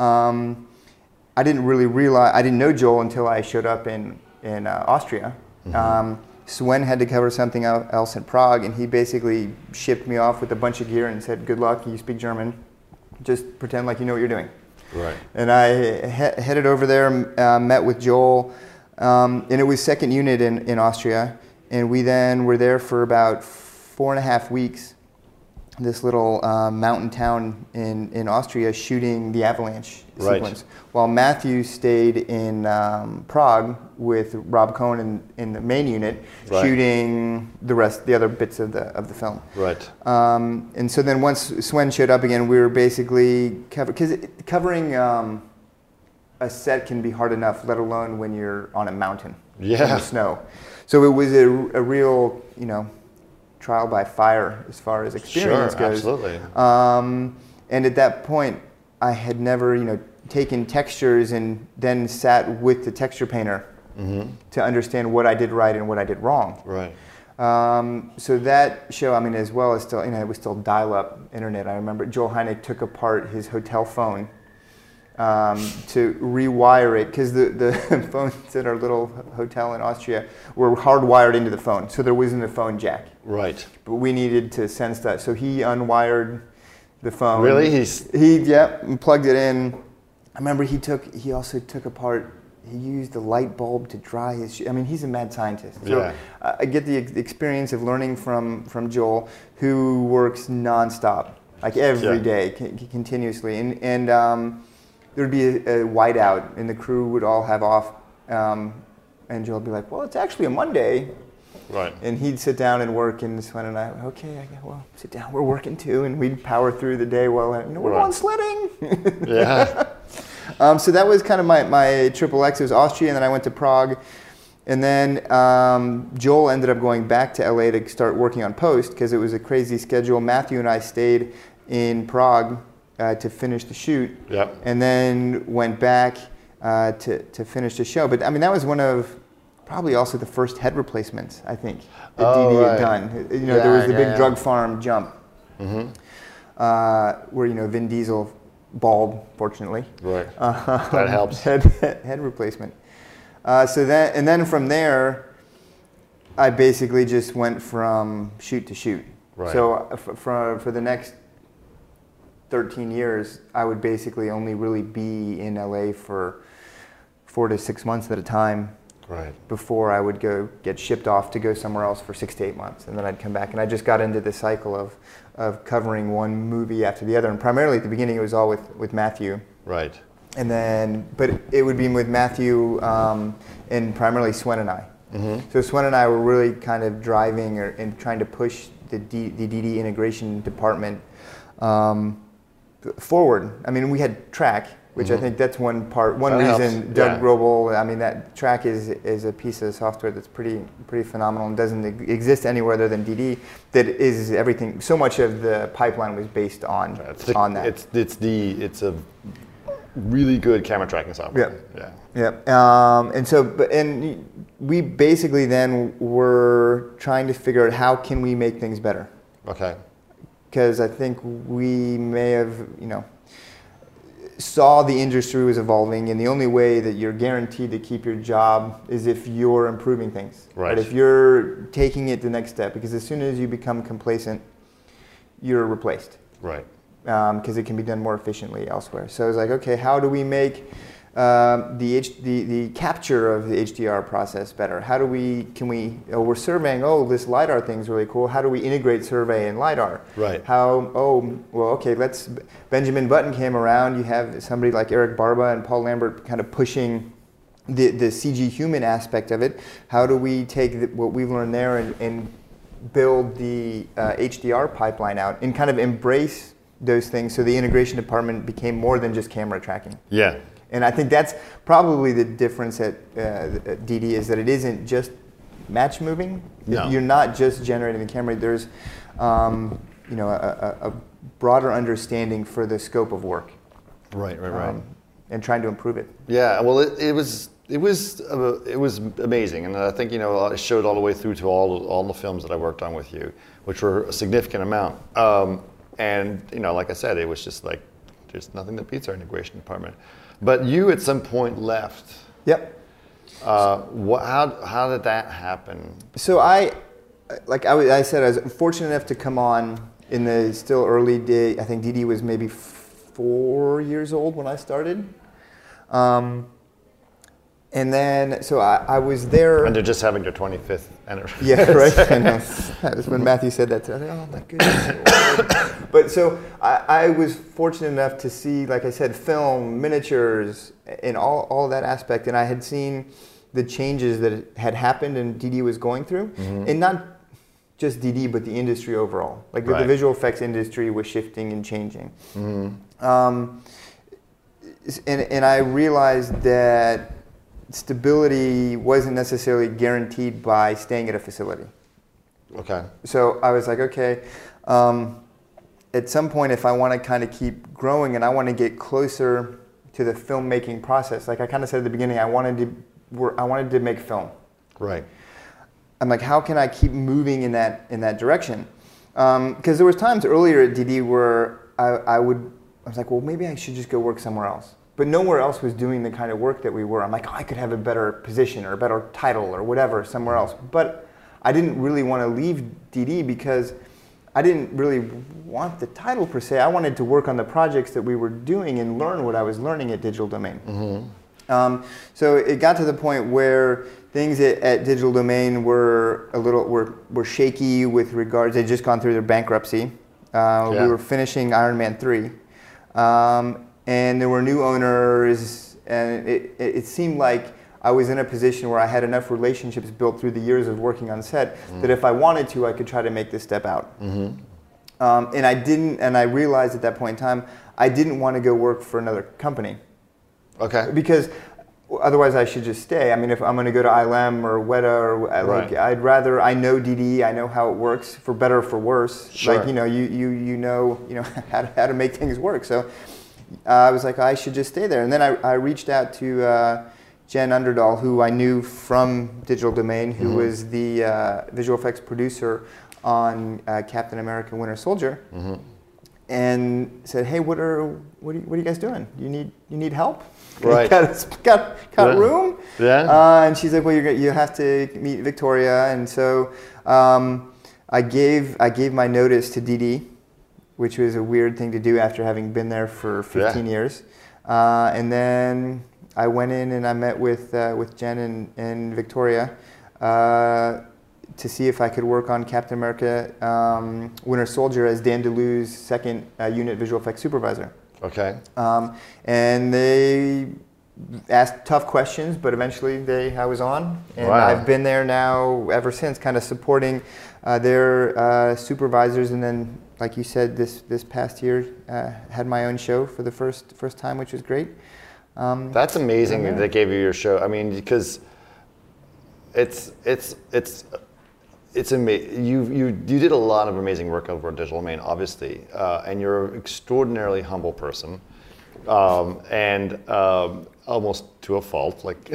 Speaker 3: I didn't know Joel until I showed up in Austria. Mm-hmm. Sven had to cover something else in Prague, and he basically shipped me off with a bunch of gear and said, "Good luck, you speak German. Just pretend like you know what you're doing."
Speaker 4: Right.
Speaker 3: And I headed over there, met with Joel, and it was 2nd Unit in Austria, and we then were there for about 4.5 weeks, this little mountain town in Austria, shooting the Avalanche sequence. While Matthew stayed in Prague with Rob Cohen in the main unit, shooting the other bits of the film.
Speaker 4: Right.
Speaker 3: And so then once Sven showed up again, we were basically covering a set can be hard enough, let alone when you're on a mountain in the snow. So it was a real, trial by fire as far as experience goes.
Speaker 4: Absolutely.
Speaker 3: And at that point, I had never, taken textures and then sat with the texture painter to understand what I did right and what I did wrong.
Speaker 4: Right.
Speaker 3: So that show, as well as still, it was still dial-up internet. I remember Joel Hynek took apart his hotel phone to rewire it, because the phones at our little hotel in Austria were hardwired into the phone, so there wasn't a phone jack.
Speaker 4: Right.
Speaker 3: But we needed to sense that, so he unwired the phone.
Speaker 4: Really?
Speaker 3: He plugged it in. I remember he also took apart. He used a light bulb to dry his shoes. He's a mad scientist. So I get the experience of learning from Joel, who works nonstop, like every day, continuously, and there would be a whiteout, and the crew would all have off, and Joel would be like, "Well, it's actually a Monday."
Speaker 4: Right.
Speaker 3: And he'd sit down and work, and Sven and I, sit down, we're working too, and we'd power through the day while we're going sledding.
Speaker 4: Yeah.
Speaker 3: So that was kind of my Triple X. It was Austria, and then I went to Prague, and then Joel ended up going back to LA to start working on post, because it was a crazy schedule. Matthew and I stayed in Prague to finish the shoot, and then went back to finish the show. But that was one of probably also the first head replacements, I think, that DD had done. There was the big drug farm jump, where Vin Diesel bald, fortunately.
Speaker 4: Right. That helps.
Speaker 3: Head replacement. Then from there, I basically just went from shoot to shoot.
Speaker 4: Right.
Speaker 3: So for the next 13 years, I would basically only really be in LA for 4 to 6 months at a time.
Speaker 4: Right.
Speaker 3: Before I would go get shipped off to go somewhere else for 6 to 8 months, and then I'd come back. And I just got into the cycle of covering one movie after the other. And primarily at the beginning, it was all with Matthew.
Speaker 4: Right.
Speaker 3: And then, but it would be with Matthew and primarily Sven and I. Mm-hmm. So Sven and I were really kind of driving and trying to push the DD integration department forward. We had Track, which I think that's one reason helps. Doug Grobel, that Track is a piece of software that's pretty phenomenal and doesn't exist anywhere other than DD. That is everything. So much of the pipeline was based on that.
Speaker 4: It's a really good camera tracking software.
Speaker 3: Yeah. And we basically then were trying to figure out how can we make things better.
Speaker 4: Okay.
Speaker 3: Because I think we may have, saw the industry was evolving, and the only way that you're guaranteed to keep your job is if you're improving things.
Speaker 4: Right.
Speaker 3: But if you're taking it the next step, because as soon as you become complacent, you're replaced.
Speaker 4: Right.
Speaker 3: Because it can be done more efficiently elsewhere. So I was like, okay, how do we make the capture of the HDR process better? We're surveying, this LiDAR thing's really cool. How do we integrate survey and LiDAR?
Speaker 4: Right.
Speaker 3: Benjamin Button came around. You have somebody like Eric Barba and Paul Lambert kind of pushing the CG human aspect of it. How do we take what we've learned there and build the HDR pipeline out and kind of embrace those things, so the integration department became more than just camera tracking.
Speaker 4: Yeah.
Speaker 3: And I think that's probably the difference at DD, is that it isn't just match moving.
Speaker 4: No.
Speaker 3: You're not just generating the camera. There's a broader understanding for the scope of work.
Speaker 4: Right.
Speaker 3: And trying to improve it.
Speaker 4: Yeah, well, it was amazing, and I think I showed all the way through to all the films that I worked on with you, which were a significant amount. And like I said, it was just like there's nothing that beats our integration department. But you at some point left.
Speaker 3: Yep.
Speaker 4: How did that happen?
Speaker 3: So I said, I was fortunate enough to come on in the still early day. I think DD was maybe 4 years old when I started. And then, so I was there.
Speaker 4: And they're just having their 25th anniversary.
Speaker 3: Yeah, right. I know. That was when Matthew said that. I was like, oh my goodness. But so I was fortunate enough to see, like I said, film, miniatures, and all that aspect. And I had seen the changes that had happened and DD was going through. Mm-hmm. And not just DD, but the industry overall. Like the visual effects industry was shifting and changing. Mm-hmm. And I realized that stability wasn't necessarily guaranteed by staying at a facility.
Speaker 4: Okay.
Speaker 3: So I was like, okay, at some point, if I want to kind of keep growing and I want to get closer to the filmmaking process, like I kind of said at the beginning, I wanted to make film.
Speaker 4: Right.
Speaker 3: I'm like, how can I keep moving in that direction? Because there was times earlier at DD where I was like, well, maybe I should just go work somewhere else. But nowhere else was doing the kind of work that we were. I'm like, I could have a better position or a better title or whatever somewhere else. But I didn't really want to leave DD because I didn't really want the title per se. I wanted to work on the projects that we were doing and learn what I was learning at Digital Domain. Mm-hmm. So it got to the point where things at Digital Domain were were shaky with regards. They'd just gone through their bankruptcy. We were finishing Iron Man 3. And there were new owners, and it seemed like I was in a position where I had enough relationships built through the years of working on set that if I wanted to, I could try to make this step out. Mm-hmm. And I didn't, and I realized at that point in time, I didn't want to go work for another company.
Speaker 4: Okay.
Speaker 3: Because otherwise I should just stay. I mean, if I'm going to go to ILM or Weta, I'd rather, I know DD, I know how it works, for better or for worse.
Speaker 4: Sure.
Speaker 3: Like, you know how to make things work. So I was like, I should just stay there. And then I reached out to Jen Underdahl, who I knew from Digital Domain, who was the visual effects producer on Captain America: Winter Soldier, and said, "Hey, what are you guys doing? You need help?
Speaker 4: Right?
Speaker 3: got room?"
Speaker 4: Yeah.
Speaker 3: And she's like, "Well, you have to meet Victoria." And so I gave my notice to DD, which was a weird thing to do after having been there for 15 years. And then I went in and I met with Jen and Victoria to see if I could work on Captain America: Winter Soldier as Dan DeLue's second unit visual effects supervisor.
Speaker 4: Okay.
Speaker 3: And they asked tough questions, but eventually I was on. And
Speaker 4: wow.
Speaker 3: I've been there now ever since, kind of supporting their supervisors, and then, like you said, this past year, had my own show for the first time, which was great.
Speaker 4: That's amazing that they gave you your show. I mean, because it's amazing. You did a lot of amazing work over at Digital Domain, obviously, and you're an extraordinarily humble person, and almost to a fault, like.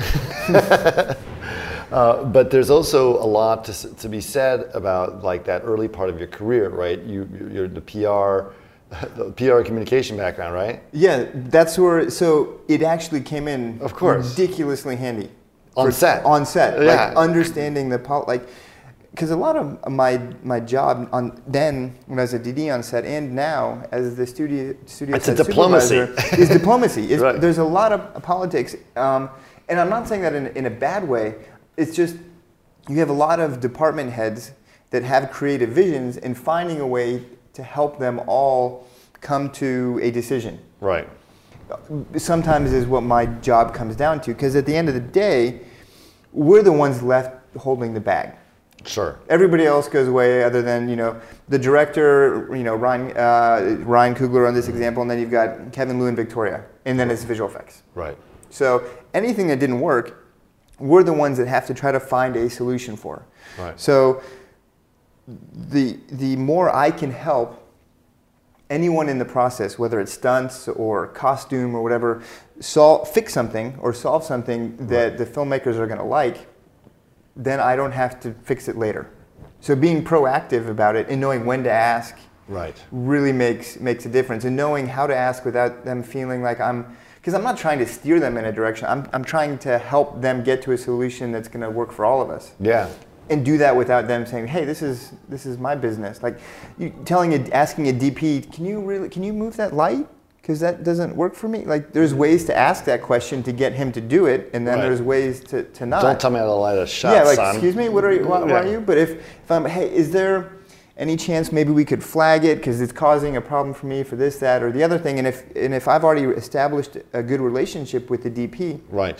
Speaker 4: But there's also a lot to be said about like that early part of your career, right? You're the PR communication background, right?
Speaker 3: Yeah, that's where. So it actually came in,
Speaker 4: of course,
Speaker 3: ridiculously handy
Speaker 4: on set.
Speaker 3: On set,
Speaker 4: yeah.
Speaker 3: Like understanding because a lot of my job then when I was at DD on set and now as the studio
Speaker 4: it's
Speaker 3: set
Speaker 4: a diplomacy.
Speaker 3: Supervisor is diplomacy.
Speaker 4: Right.
Speaker 3: There's a lot of politics, and I'm not saying that in a bad way. It's just you have a lot of department heads that have creative visions and finding a way to help them all come to a decision.
Speaker 4: Right.
Speaker 3: Sometimes is what my job comes down to, because at the end of the day, we're the ones left holding the bag.
Speaker 4: Sure.
Speaker 3: Everybody else goes away, other than the director, Ryan Coogler on this example, and then you've got Kevin Liu and Victoria, and then it's visual effects.
Speaker 4: Right.
Speaker 3: So anything that didn't work, we're the ones that have to try to find a solution for.
Speaker 4: Right.
Speaker 3: So the more I can help anyone in the process, whether it's stunts or costume or whatever, fix something or solve something that the filmmakers are going to like, then I don't have to fix it later. So being proactive about it and knowing when to ask really makes a difference. And knowing how to ask without them feeling like because I'm not trying to steer them in a direction. I'm trying to help them get to a solution that's going to work for all of us.
Speaker 4: Yeah.
Speaker 3: And do that without them saying, "Hey, this is my business." Like asking a DP, "Can you move that light? Because that doesn't work for me." Like, there's ways to ask that question to get him to do it, and then there's ways to not.
Speaker 4: Don't tell me how to light a shot,
Speaker 3: yeah, like,
Speaker 4: son.
Speaker 3: Excuse me, what are you? Why are you? But if I'm, hey, is there any chance maybe we could flag it because it's causing a problem for me for this, that, or the other thing? And if I've already established a good relationship with the DP,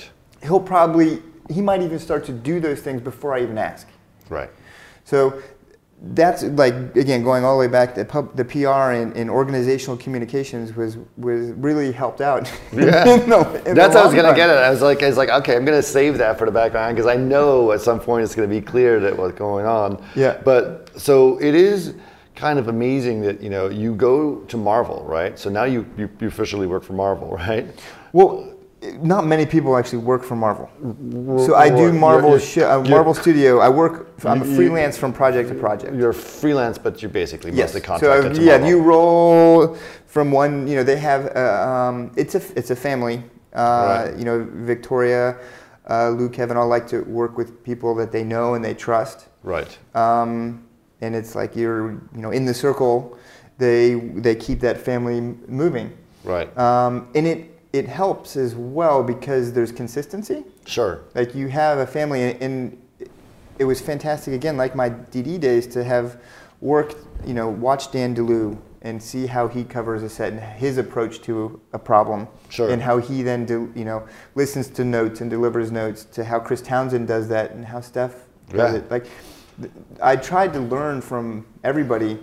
Speaker 3: he might even start to do those things before I even ask.
Speaker 4: Right.
Speaker 3: So that's, like, again, going all the way back, the PR and organizational communications was really helped out.
Speaker 4: Yeah. That's how I was going to get it. I was like, okay, I'm going to save that for the background because I know at some point it's going to be clear that what's going on.
Speaker 3: Yeah.
Speaker 4: But so it is kind of amazing that, you go to Marvel, right? So now you officially work for Marvel, right?
Speaker 3: Well, not many people actually work for Marvel. So I do Marvel Studio. I'm a freelance from project to project.
Speaker 4: You're freelance, but you're basically mostly
Speaker 3: So
Speaker 4: contracted to Marvel.
Speaker 3: you roll from one. They have it's a family. Victoria, Luke, Kevin all like to work with people that they know and they trust.
Speaker 4: Right.
Speaker 3: And it's like you're in the circle. They keep that family moving.
Speaker 4: Right.
Speaker 3: And it helps as well because there's consistency.
Speaker 4: Sure.
Speaker 3: Like, you have a family, and it was fantastic, again, like my DD days, to have worked, watch Dan DeLue and see how he covers a set and his approach to a problem.
Speaker 4: Sure.
Speaker 3: And how he then, listens to notes and delivers notes, to how Chris Townsend does that and how Steph does it. Like, I tried to learn from everybody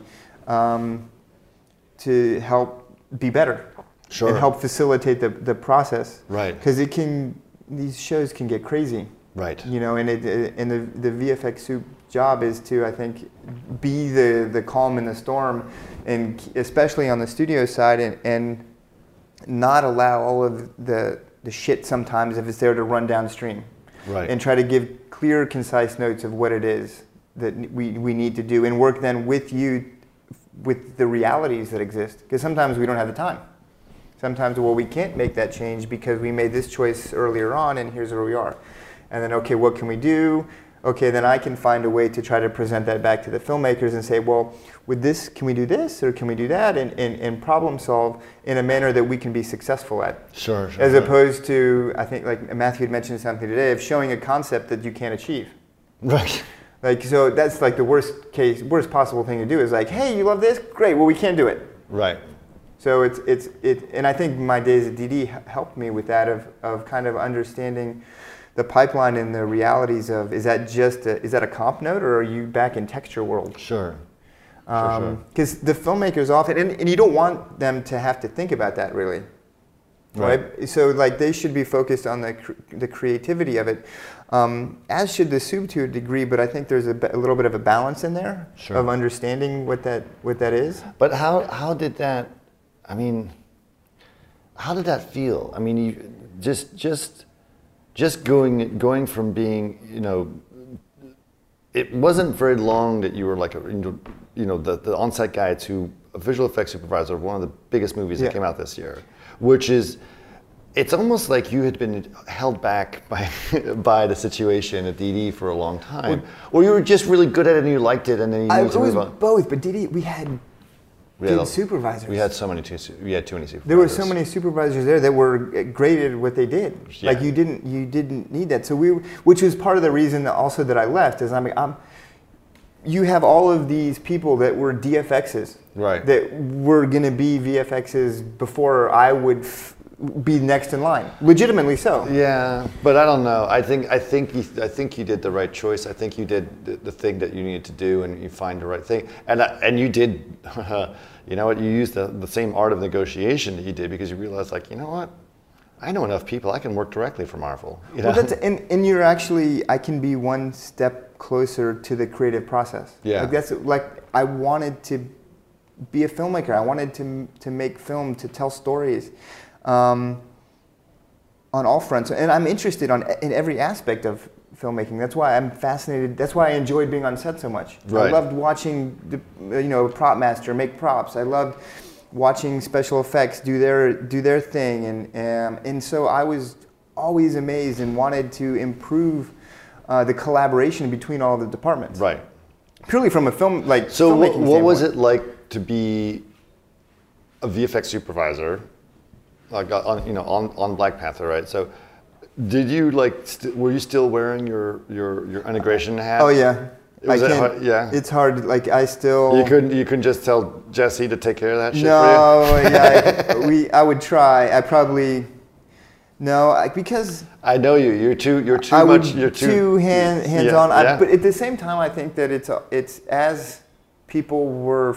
Speaker 3: to help be better.
Speaker 4: Sure.
Speaker 3: And help facilitate the process.
Speaker 4: Right.
Speaker 3: Because these shows can get crazy.
Speaker 4: Right.
Speaker 3: And the VFX soup job is to, I think, be the calm in the storm, and especially on the studio side, and not allow all of the shit sometimes if it's there to run downstream.
Speaker 4: Right.
Speaker 3: And try to give clear, concise notes of what it is that we need to do, and work then with you with the realities that exist. Because sometimes we don't have the time. Sometimes, we can't make that change because we made this choice earlier on, and here's where we are. And then, okay, what can we do? Okay, then I can find a way to try to present that back to the filmmakers and say, well, with this, can we do this or can we do that? And problem solve in a manner that we can be successful at.
Speaker 4: Sure.
Speaker 3: As opposed to, I think, like Matthew had mentioned something today, of showing a concept that you can't achieve.
Speaker 4: Right.
Speaker 3: Like, so that's like the worst possible thing to do is like, hey, you love this? Great, well, we can't do it.
Speaker 4: Right.
Speaker 3: So and I think my days at DD helped me with that of kind of understanding the pipeline and the realities of, is that a comp note, or are you back in texture world?
Speaker 4: Sure.
Speaker 3: Because the filmmakers often, and you don't want them to have to think about that really, right? So like they should be focused on the creativity of it, as should the soup to a degree. But I think there's a little bit of a balance in there of understanding what that is.
Speaker 4: But how did that? I mean, how did that feel? I mean, you just going from being, it wasn't very long that you were like the on-set guy to a visual effects supervisor of one of the biggest movies that came out this year, which is, it's almost like you had been held back by the situation at DD for a long time, or you were just really good at it and you liked it and then you needed to move on.
Speaker 3: Both, but DD, we had good supervisors.
Speaker 4: We had too many supervisors.
Speaker 3: There were so many supervisors there that were great at what they did. Yeah. Like you didn't need that. So which was part of the reason also that I left, is you have all of these people that were DFXs,
Speaker 4: right? That
Speaker 3: were going to be VFXs before I would be next in line, legitimately so.
Speaker 4: Yeah, but I don't know. I think you did the right choice. I think you did the thing that you needed to do, and you find the right thing. And you did. You know what? You used the same art of negotiation that you did, because you realized, like, you know what? I know enough people. I can work directly for Marvel.
Speaker 3: Well, and you're actually, I can be one step closer to the creative process.
Speaker 4: Yeah.
Speaker 3: Like I wanted to be a filmmaker. I wanted to make film, to tell stories on all fronts. And I'm interested in every aspect of filmmaking. That's why I'm fascinated. That's why I enjoyed being on set so much.
Speaker 4: Right.
Speaker 3: I loved watching a prop master make props. I loved watching special effects do their thing, and so I was always amazed and wanted to improve the collaboration between all the departments.
Speaker 4: Right.
Speaker 3: Purely from a film like
Speaker 4: So
Speaker 3: filmmaking
Speaker 4: what was
Speaker 3: standpoint.
Speaker 4: it like to be a VFX supervisor, like on Black Panther, right? So did you were you still wearing your integration hat?
Speaker 3: Oh yeah.
Speaker 4: Was it hard? Yeah.
Speaker 3: It's hard. Like I still.
Speaker 4: You couldn't just tell Jesse to take care of that shit for
Speaker 3: No, yeah, I would try. I probably. No, because
Speaker 4: you? I know you. You're too
Speaker 3: hands on.
Speaker 4: Yeah.
Speaker 3: But at the same time, I think that it's as people were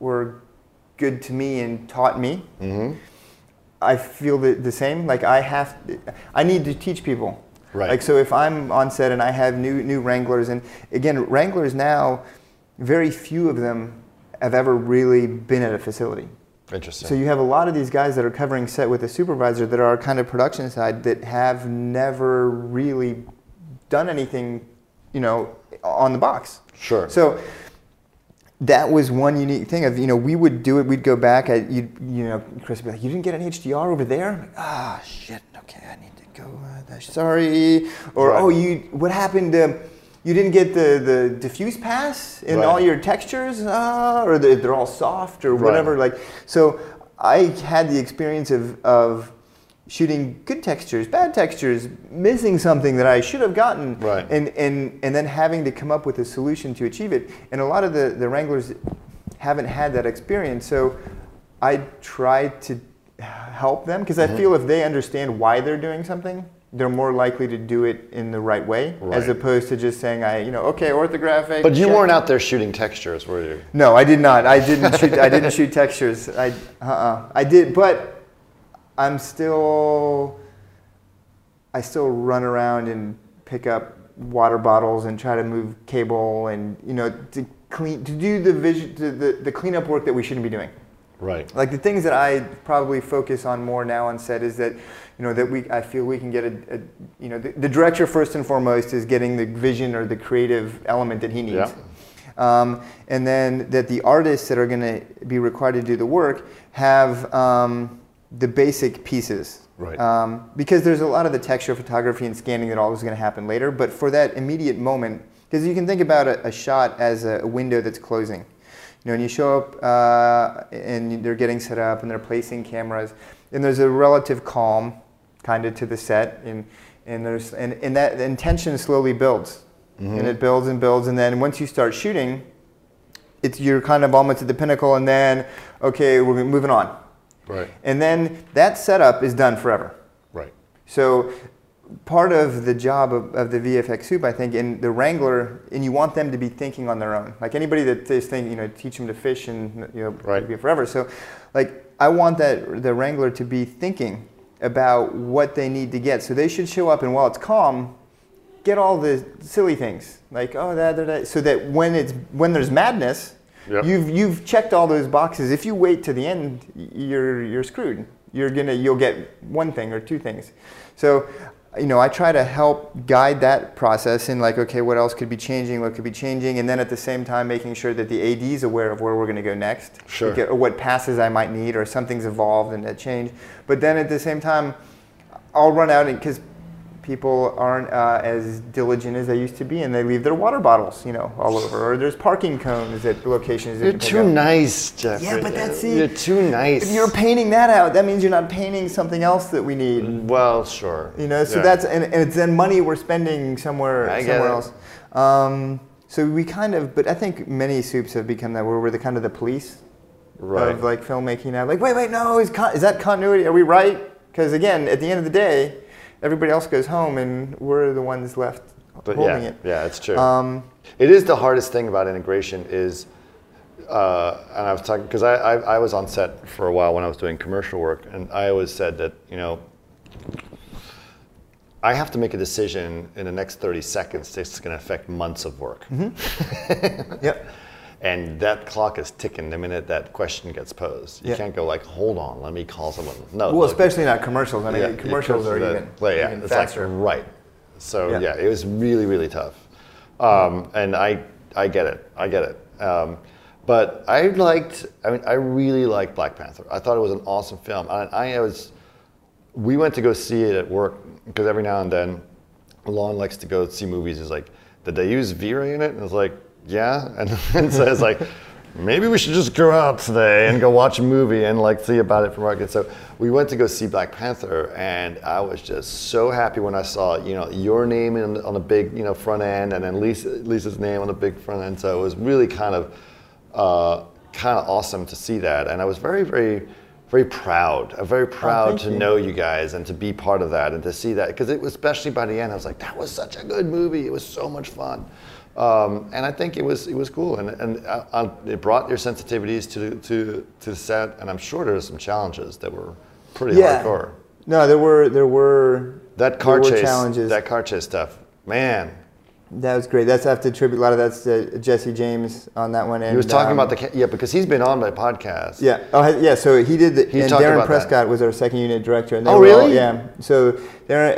Speaker 3: good to me and taught me. Mm-hmm. I feel the same. Like I need to teach people.
Speaker 4: Right.
Speaker 3: Like so, if I'm on set and I have new Wranglers, and again, Wranglers now, very few of them have ever really been at a facility.
Speaker 4: Interesting.
Speaker 3: So you have a lot of these guys that are covering set with a supervisor that are kind of production side that have never really done anything, on the box.
Speaker 4: Sure.
Speaker 3: So that was one unique thing of, we would do it, we'd go back, Chris would be like, you didn't get an HDR over there? I'm like, shit, okay, I need to go, sorry. Or,
Speaker 4: right.
Speaker 3: What happened to... You didn't get the diffuse pass in
Speaker 4: right.
Speaker 3: all your textures, or they're all soft or whatever.
Speaker 4: Right.
Speaker 3: So I had the experience of shooting good textures, bad textures, missing something that I should have gotten,
Speaker 4: right.
Speaker 3: and then having to come up with a solution to achieve it. And a lot of the Wranglers haven't had that experience, so I try to help them because I feel if they understand why they're doing something, they're more likely to do it in the right way, as opposed to just saying, okay, orthographic.
Speaker 4: But you
Speaker 3: check.
Speaker 4: weren't out there shooting textures, were you?
Speaker 3: No, I did not. I didn't shoot textures. I did, but I still run around and pick up water bottles and try to move cable and to do the cleanup work that we shouldn't be doing.
Speaker 4: Right.
Speaker 3: Like the things that I probably focus on more now on set is that, I feel we can get the director first and foremost is getting the vision or the creative element that he needs.
Speaker 4: Yeah.
Speaker 3: And then that the artists that are going to be required to do the work have the basic pieces.
Speaker 4: Right.
Speaker 3: Because there's a lot of the texture photography and scanning that all is going to happen later. But for that immediate moment, because you can think about a shot as a window that's closing. And you show up and they're getting set up and they're placing cameras, and there's a relative calm kind of to the set, and that the intention slowly builds, and it builds and builds, and then once you start shooting, you're kind of almost at the pinnacle, and then okay, we're moving on,
Speaker 4: right,
Speaker 3: and then that setup is done forever,
Speaker 4: right.
Speaker 3: So part of the job of the VFX soup, I think, in the Wrangler, and you want them to be thinking on their own. Like anybody that is thinking, teach them to fish and
Speaker 4: right.
Speaker 3: be forever. So, like I want the Wrangler to be thinking about what they need to get. So they should show up, and while it's calm, get all the silly things like that, so that when there's madness,
Speaker 4: yep.
Speaker 3: you've checked all those boxes. If you wait to the end, you're screwed. You'll get one thing or two things. So. I try to help guide that process in okay, what else could be changing, what could be changing, and then at the same time making sure that the AD is aware of where we're going to go next,
Speaker 4: sure.
Speaker 3: or what passes I might need, or something's evolved and that changed. But then at the same time, I'll run out because people aren't as diligent as they used to be, and they leave their water bottles, all over, or there's parking cones at locations.
Speaker 4: You're too nice, Jeffrey.
Speaker 3: Yeah, but that's it.
Speaker 4: You're too nice.
Speaker 3: If you're painting that out, that means you're not painting something else that we need.
Speaker 4: Well, sure.
Speaker 3: So
Speaker 4: yeah.
Speaker 3: that's and it's then money we're spending somewhere else. So we but I think many soups have become that where we're the kind of the police
Speaker 4: right.
Speaker 3: of filmmaking now. Like, wait, no, is that continuity? Are we right? Because again, at the end of the day, everybody else goes home, and we're the ones left holding it.
Speaker 4: Yeah, it's true. It is the hardest thing about integration is, and I was talking, because I was on set for a while when I was doing commercial work, and I always said that, I have to make a decision in the next 30 seconds that's going to affect months of work.
Speaker 3: Mm-hmm. Yep.
Speaker 4: And that clock is ticking the minute that question gets posed. You can't go like, hold on, let me call someone. No.
Speaker 3: Well, especially not commercials. I mean, commercials are even
Speaker 4: it's
Speaker 3: faster.
Speaker 4: like, right. So it was really, really tough. And I get it. But I really liked Black Panther. I thought it was an awesome film. We went to go see it at work because every now and then, Lon likes to go see movies. He's like, did they use Vera in it? And I was like, yeah. And so it's like, maybe we should just go out today and go watch a movie and like see about it from market. So we went to go see Black Panther, and I was just so happy when I saw, your name on a big, front end, and then Lisa's name on a big front end. So it was really kind of awesome to see that, and I was very, very, very proud. I'm very proud to know you guys and to be part of that and to see that, because it was, especially by the end, I was like, that was such a good movie. It was so much fun. And I think it was cool, and it brought your sensitivities to the set, and I'm sure there were some challenges that were pretty hardcore.
Speaker 3: No, there were
Speaker 4: that car chase
Speaker 3: challenges.
Speaker 4: That car chase stuff, man.
Speaker 3: That was great. That's I have to attribute a lot of that's to Jesse James on that one. And
Speaker 4: he was talking about because he's been on my podcast.
Speaker 3: Yeah. Oh, yeah. So he did. And Darren Prescott was our second unit director. And
Speaker 4: really?
Speaker 3: So Darren.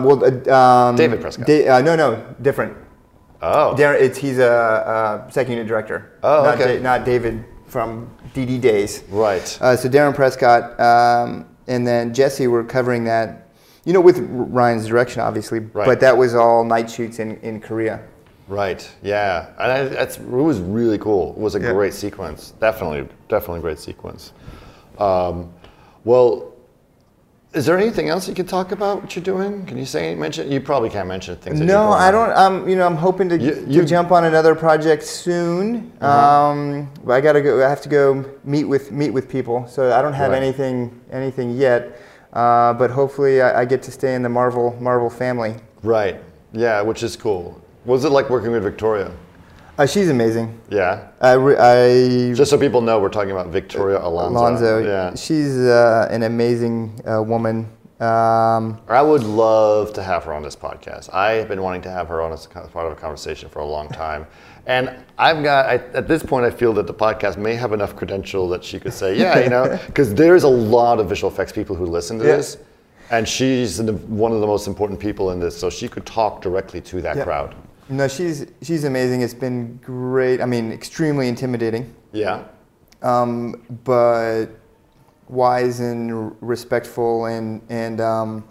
Speaker 4: David Prescott.
Speaker 3: No, different.
Speaker 4: Oh.
Speaker 3: Darren. He's a second unit director.
Speaker 4: Oh,
Speaker 3: okay. Not David from DD days.
Speaker 4: Right.
Speaker 3: So Darren Prescott, and then Jesse were covering that. With Ryan's direction, obviously, but that was all night shoots in Korea.
Speaker 4: Right. Yeah, and it was really cool. It was a great sequence. Definitely great sequence. Well, is there anything else you can talk about? What you're doing? Can you mention? You probably can't mention things.
Speaker 3: No, I don't. I'm hoping to jump on another project soon. But I gotta go. I have to go meet with people. So I don't have anything yet. But hopefully I get to stay in the Marvel family.
Speaker 4: Right. Yeah, which is cool. What was it like working with Victoria?
Speaker 3: She's amazing.
Speaker 4: Yeah.
Speaker 3: I
Speaker 4: just so people know, we're talking about Victoria Alonso.
Speaker 3: Yeah. She's an amazing woman.
Speaker 4: I would love to have her on this podcast. I have been wanting to have her on as part of a conversation for a long time. And at this point, I feel that the podcast may have enough credential that she could say, because there's a lot of visual effects people who listen to this. And she's one of the most important people in this. So she could talk directly to that crowd.
Speaker 3: No, she's amazing. It's been great. I mean, extremely intimidating.
Speaker 4: Yeah.
Speaker 3: But wise and respectful, and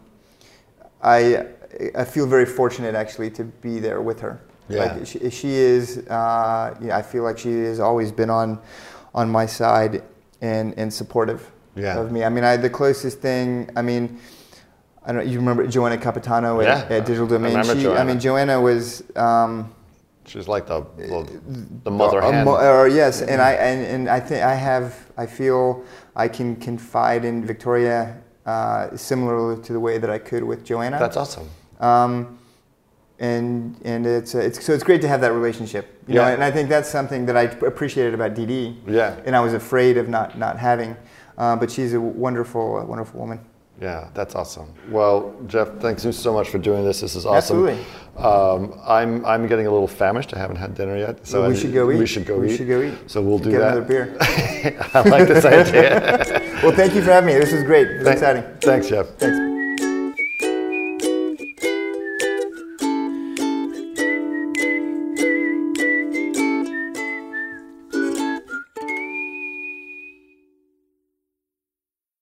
Speaker 3: I feel very fortunate actually to be there with her.
Speaker 4: Yeah.
Speaker 3: Like she is. I feel like she has always been on my side and supportive of me. I mean, the closest thing. I mean, I don't know. You remember Joanna Capitano at Digital Domain?
Speaker 4: I remember Joanna.
Speaker 3: I mean, Joanna was.
Speaker 4: She's like the mother hen.
Speaker 3: Yes, and I feel I can confide in Victoria similarly to the way that I could with Joanna.
Speaker 4: That's awesome.
Speaker 3: And it's great to have that relationship. You know, and I think that's something that I appreciated about DD.
Speaker 4: Yeah.
Speaker 3: And I was afraid of not having, but she's a wonderful woman.
Speaker 4: Yeah, that's awesome. Well, Jeff, thanks so much for doing this. This is awesome.
Speaker 3: Absolutely.
Speaker 4: I'm getting a little famished. I haven't had dinner yet, so
Speaker 3: we should go eat.
Speaker 4: We should go eat. So we'll do
Speaker 3: Get
Speaker 4: that.
Speaker 3: another beer.
Speaker 4: I like this idea.
Speaker 3: Well, thank you for having me. This was great. It was exciting.
Speaker 4: Thanks, Jeff.
Speaker 3: Thanks.